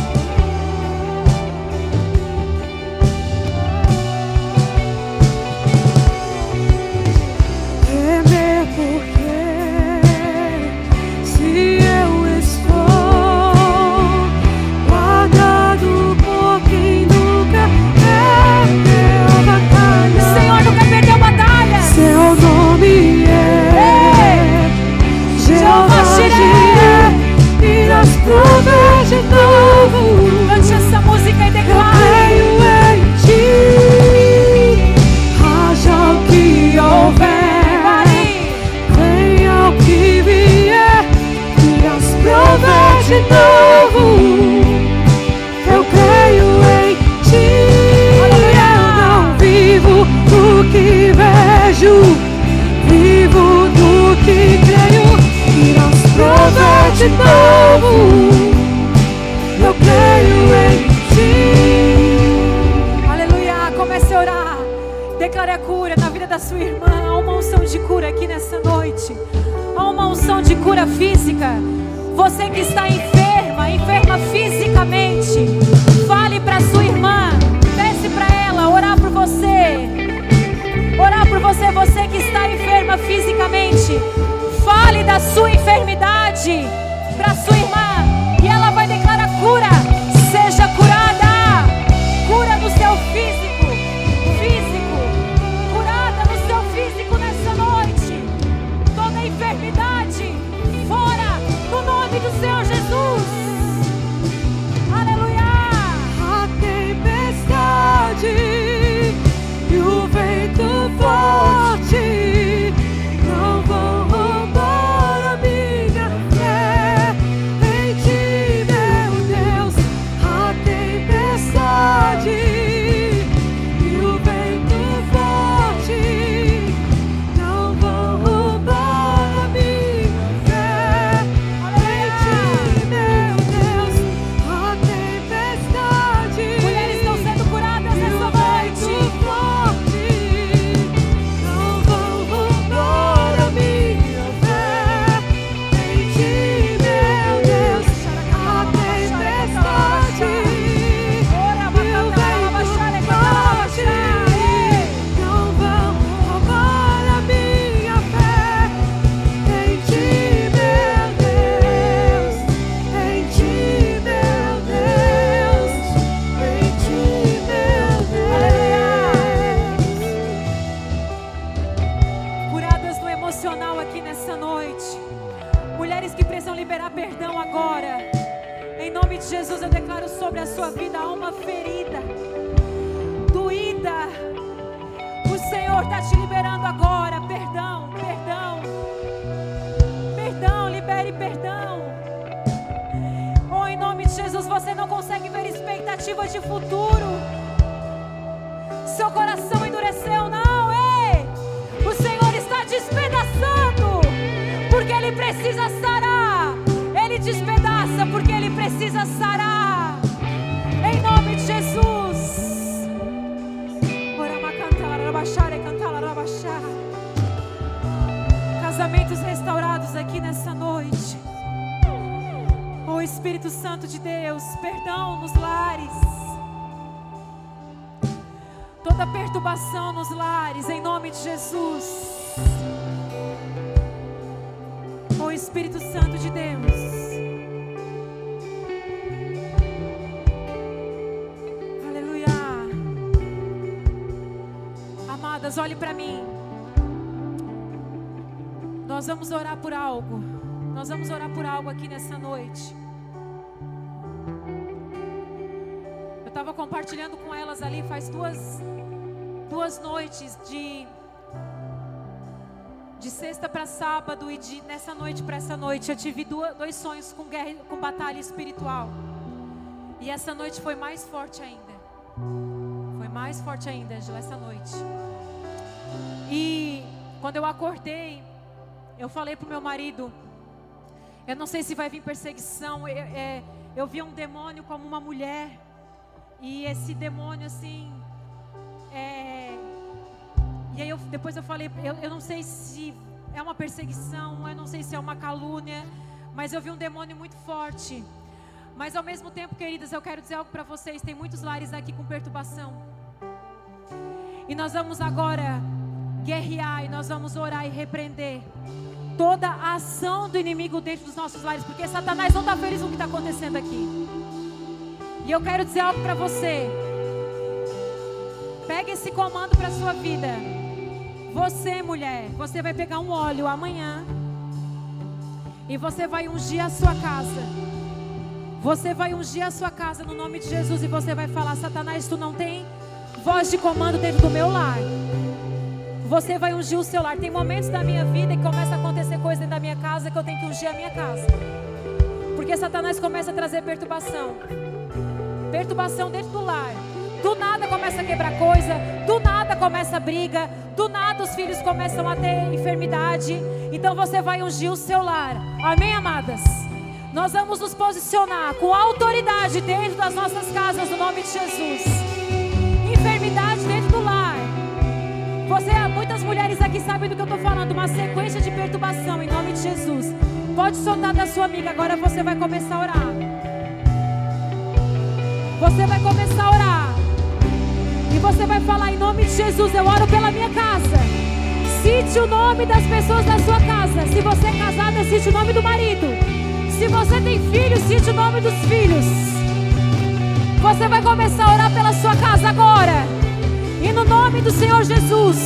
Temer porque se eu estou guardado por quem nunca perdeu batalha. Senhor nunca perdeu batalha. Seu nome é Jeová Jireh. Irás prover de novo. Cante essa música e declare. Eu creio em ti. Haja o que houver, venha o que vier, irás prover de novo. Eu creio em ti. Eu não vivo do que vejo, vivo do que creio. Irás prover de novo. Eu creio em ti. Aleluia. Comece a orar. Declare a cura na vida da sua irmã. Há uma unção de cura aqui nessa noite. Há uma unção de cura física. Você que está enferma, enferma fisicamente, fale para sua irmã. Peça para ela orar por você. Orar por você, você que está enferma fisicamente. Fale da sua enfermidade para sua irmã e ela vai declarar cura. Seja curada. Cura no seu físico. Físico. Curada no seu físico nessa noite. Toda enfermidade fora no nome do Senhor Jesus. Aleluia. A tempestade e o vento forte não vão roubar a minha fé em ti, meu Deus. A tempestade e o vento forte não vão roubar a minha fé em ti, meu Deus. A tempestade, Mulheres estão sendo curadas e nessa o noite. vento forte não vão roubar a minha fé em ti, meu Deus. A tempestade e o vento forte não vão roubar a minha fé em ti, meu Deus. Em ti, meu Deus. Em ti, meu Deus. Curadas no emocional aqui nessa noite. Mulheres que precisam liberar perdão agora. Em nome de Jesus eu declaro sobre a sua vida alma ferida, doída. O Senhor está te liberando agora. Perdão, perdão. Perdão, libere perdão. Oh, em nome de Jesus, você não consegue ver expectativa de futuro. Seu coração endureceu, não, ei! O Senhor está despedaçando, porque Ele precisa sarar. Ele despedaça, porque Ele precisa sarar. Em nome de Jesus. Casamentos restaurados aqui nessa noite. Oh, Espírito Santo de Deus, perdão nos lares. Toda perturbação nos lares, em nome de Jesus. Oh, Espírito Santo de Deus. Aleluia. Amada, amadas, olhe para mim. Nós vamos orar por algo. Nós vamos orar por algo aqui nessa noite. Eu estava compartilhando com elas ali faz duas, duas noites de, de sexta para sábado e de nessa noite para essa noite. Eu tive duas, dois sonhos com guerra, com batalha espiritual. E essa noite foi mais forte ainda. Foi mais forte ainda, Angela, essa noite. E quando eu acordei, eu falei pro meu marido, eu não sei se vai vir perseguição. Eu, é, eu vi um demônio como uma mulher. E esse demônio assim, é, e aí eu, depois eu falei, eu, eu não sei se é uma perseguição, eu não sei se é uma calúnia, mas eu vi um demônio muito forte. Mas ao mesmo tempo, queridas, eu quero dizer algo para vocês. Tem muitos lares aqui com perturbação. E nós vamos agora guerrear e nós vamos orar e repreender toda a ação do inimigo dentro dos nossos lares. Porque Satanás não está feliz com o que está acontecendo aqui. E eu quero dizer algo para você. Pega esse comando para a sua vida. Você, mulher, você vai pegar um óleo amanhã e você vai ungir a sua casa. Você vai ungir a sua casa no nome de Jesus e você vai falar: Satanás, tu não tem voz de comando dentro do meu lar. Você vai ungir o seu lar. Tem momentos da minha vida que começa a acontecer coisa dentro da minha casa que eu tenho que ungir a minha casa. Porque Satanás começa a trazer perturbação. Perturbação dentro do lar. Do nada começa a quebrar coisa. Do nada começa a briga. Do nada os filhos começam a ter enfermidade. Então você vai ungir o seu lar. Amém, amadas? Nós vamos nos posicionar com autoridade dentro das nossas casas, no nome de Jesus. Enfermidade dentro do lar. Você, muitas mulheres aqui sabem do que eu estou falando. Uma sequência de perturbação em nome de Jesus. Pode soltar da sua amiga. Agora você vai começar a orar. Você vai começar a orar. E você vai falar: em nome de Jesus, eu oro pela minha casa. Cite o nome das pessoas da sua casa. Se você é casada, cite o nome do marido. Se você tem filhos, cite o nome dos filhos. Você vai começar a orar pela sua casa agora. E no nome do Senhor Jesus.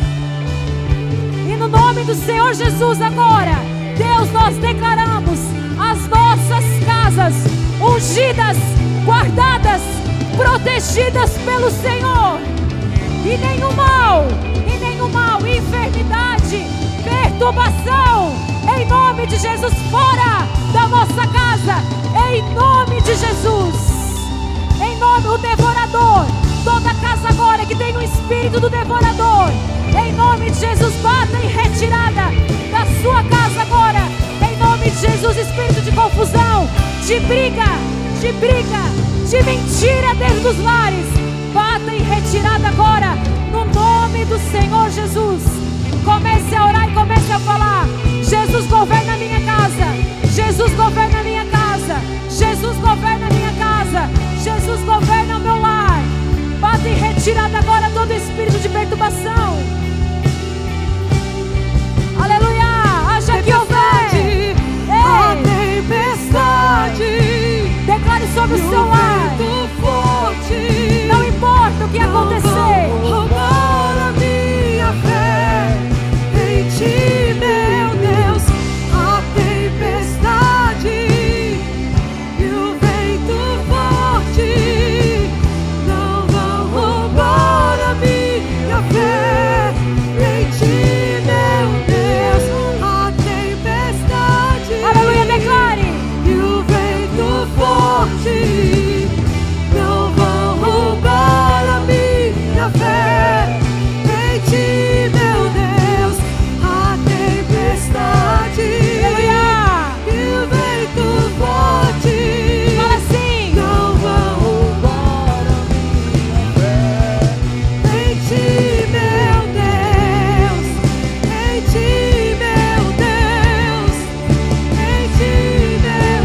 E no nome do Senhor Jesus agora, Deus, nós declaramos as nossas casas ungidas, guardadas, protegidas pelo Senhor. E nenhum mal, e nenhum mal, enfermidade, perturbação, em nome de Jesus, fora da nossa casa, em nome de Jesus. Em nome do devorador, toda casa agora que tem o espírito do devorador, em nome de Jesus, bata em retirada da sua casa agora, em nome de Jesus. Espírito de confusão, de briga, de briga, de mentira dentro dos lares, bata em retirada agora, no nome do Senhor Jesus. Comece a orar e comece a falar: Jesus governa a minha casa, Jesus governa a minha casa, Jesus governa a minha casa, Jesus governa o meu lar. Bata em retirada agora todo espírito de perturbação. Aleluia, haja que houver a tempestade, declare sobre o seu lar. Forte, não importa o que acontecer, roubar a minha fé em ti, meu Deus. A tempestade e o vento forte não vão roubar a minha fé em ti, meu Deus. A tempestade, aleluia, declare. E o vento forte não vão roubar a minha fé em ti, meu Deus. A tempestade, Aleluia. E o vento forte, Fala assim: não vão roubar a minha fé em ti, meu Deus. Em ti, meu Deus. Em ti, meu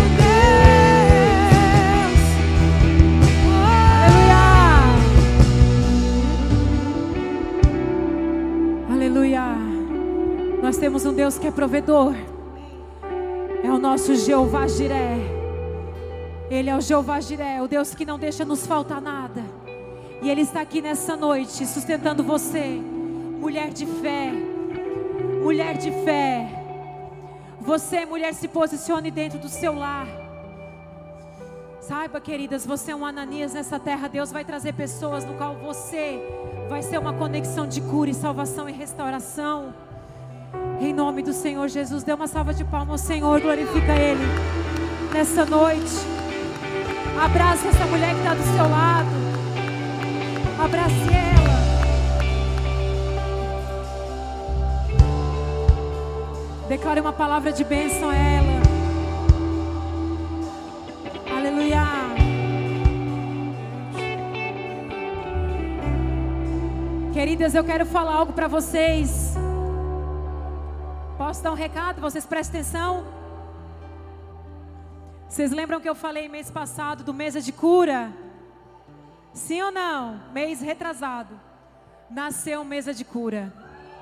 Deus. Aleluia. Aleluia. Nós temos um Deus que é provedor. É o nosso Jeová Jiré. Ele é o Jeová Jiré, o Deus que não deixa nos faltar nada. E Ele está aqui nessa noite sustentando você, Mulher de fé, mulher de fé. Você, mulher, se posicione dentro do seu lar. Saiba, queridas, você é um Ananias nessa terra. Deus vai trazer pessoas no qual você vai ser uma conexão de cura e salvação e restauração. Em nome do Senhor Jesus, dê uma salva de palmas ao Senhor, glorifica Ele nessa noite. Abraça essa mulher que está do seu lado. Abrace ela. Declare uma palavra de bênção a ela. Aleluia. Queridas, eu quero falar algo para vocês. Posso dar um recado? Vocês prestem atenção. Vocês lembram que eu falei mês passado do Mesa de Cura? Sim ou não? Mês retrasado. Nasceu Mesa de Cura.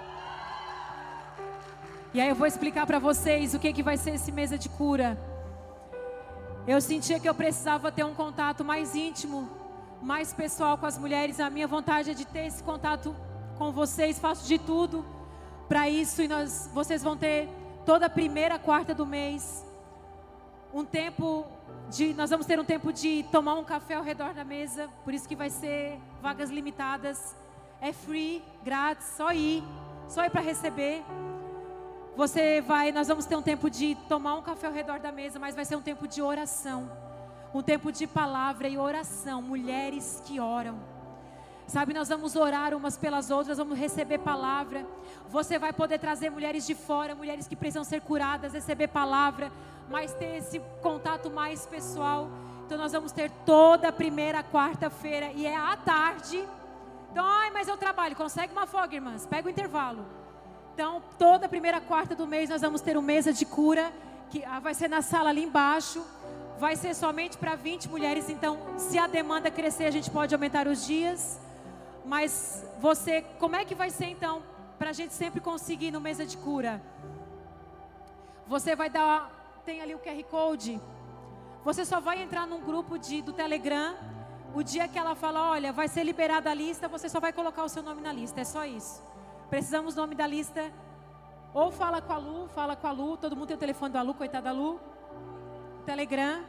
E aí eu vou explicar para vocês o que, que vai ser esse Mesa de Cura. Eu sentia que eu precisava ter um contato mais íntimo, mais pessoal com as mulheres. A minha vontade é de ter esse contato com vocês. Faço de tudo para isso. E nós, vocês vão ter toda a primeira quarta do mês um tempo de, nós vamos ter um tempo de tomar um café ao redor da mesa. Por isso que vai ser vagas limitadas. É free, grátis, só ir, só ir para receber. Você vai, nós vamos ter um tempo de tomar um café ao redor da mesa, mas vai ser um tempo de oração. Um tempo de palavra e oração. Mulheres que oram. Sabe, nós vamos orar umas pelas outras, vamos receber palavra. Você vai poder trazer mulheres de fora, mulheres que precisam ser curadas, receber palavra, mas ter esse contato mais pessoal. Então nós vamos ter toda a primeira quarta-feira e é à tarde. Então, ai, mas eu trabalho, consegue uma folga, irmãs? Pega o intervalo. Então, toda a primeira quarta do mês nós vamos ter uma mesa de cura, que vai ser na sala ali embaixo. Vai ser somente para vinte mulheres, então se a demanda crescer a gente pode aumentar os dias. Mas você, como é que vai ser então, para a gente sempre conseguir no mesa de cura? Você vai dar, tem ali o Q R Code. Você só vai entrar num grupo de, do Telegram. O dia que ela fala, olha, vai ser liberada a lista, você só vai colocar o seu nome na lista, é só isso. Precisamos do nome da lista. Ou fala com a Lu, fala com a Lu. Todo mundo tem o telefone da Lu, coitada da Lu. Telegram.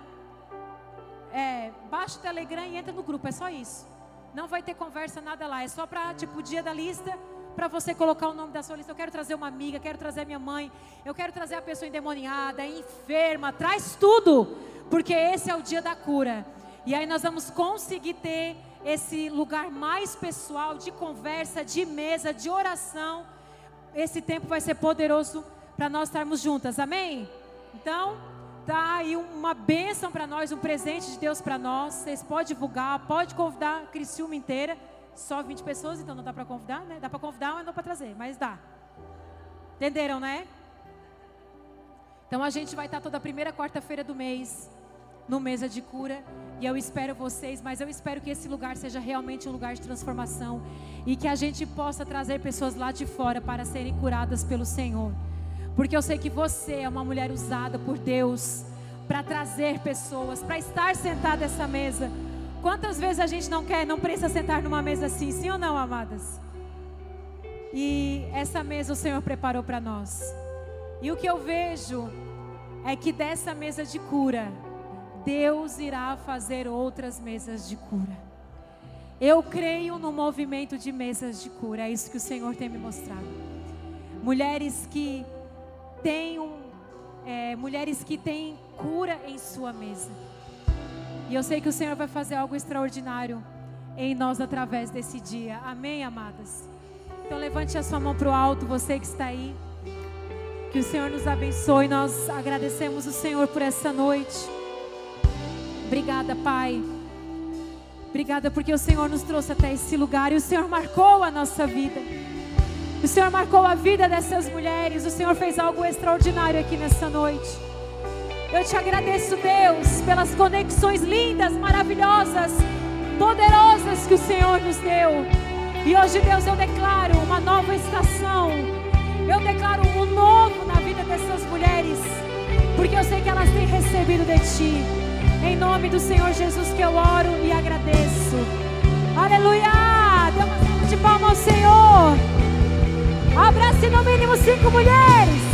É, baixa o Telegram e entra no grupo, é só isso. Não vai ter conversa, nada lá. É só para, tipo, o dia da lista, para você colocar o nome da sua lista. Eu quero trazer uma amiga, quero trazer a minha mãe. Eu quero trazer a pessoa endemoniada, enferma. Traz tudo, porque esse é o dia da cura. E aí nós vamos conseguir ter esse lugar mais pessoal, de conversa, de mesa, de oração. Esse tempo vai ser poderoso para nós estarmos juntas, amém? Então, tá aí uma bênção para nós, um presente de Deus para nós. Vocês podem divulgar, pode convidar a Criciúma inteira. Só vinte pessoas, então não dá para convidar, né? Dá para convidar, mas não para trazer, mas dá. Entenderam, né? Então a gente vai estar toda a primeira quarta-feira do mês no Mesa de Cura, e eu espero vocês, mas eu espero que esse lugar seja realmente um lugar de transformação, e que a gente possa trazer pessoas lá de fora para serem curadas pelo Senhor, porque eu sei que você é uma mulher usada por Deus, para trazer pessoas, para estar sentada nessa mesa. Quantas vezes a gente não quer, não precisa sentar numa mesa assim, sim ou não, amadas? E essa mesa o Senhor preparou para nós, e o que eu vejo é que dessa mesa de cura, Deus irá fazer outras mesas de cura. Eu creio no movimento de mesas de cura. É isso que o Senhor tem me mostrado. Mulheres que têm um, é, mulheres que têm cura em sua mesa. E eu sei que o Senhor vai fazer algo extraordinário em nós através desse dia. Amém, amadas? Então levante a sua mão para o alto, você que está aí. Que o Senhor nos abençoe. Nós agradecemos o Senhor por essa noite. Obrigada, Pai. Obrigada porque o Senhor nos trouxe até esse lugar. E o Senhor marcou a nossa vida. O Senhor marcou a vida dessas mulheres. O Senhor fez algo extraordinário aqui nessa noite. Eu te agradeço, Deus, pelas conexões lindas, maravilhosas, poderosas que o Senhor nos deu. E hoje, Deus, eu declaro uma nova estação. Eu declaro um novo na vida dessas mulheres, porque eu sei que elas têm recebido de Ti. Em nome do Senhor Jesus que eu oro e agradeço. Aleluia! Dê uma salva de palmas ao Senhor. Abrace no mínimo cinco mulheres.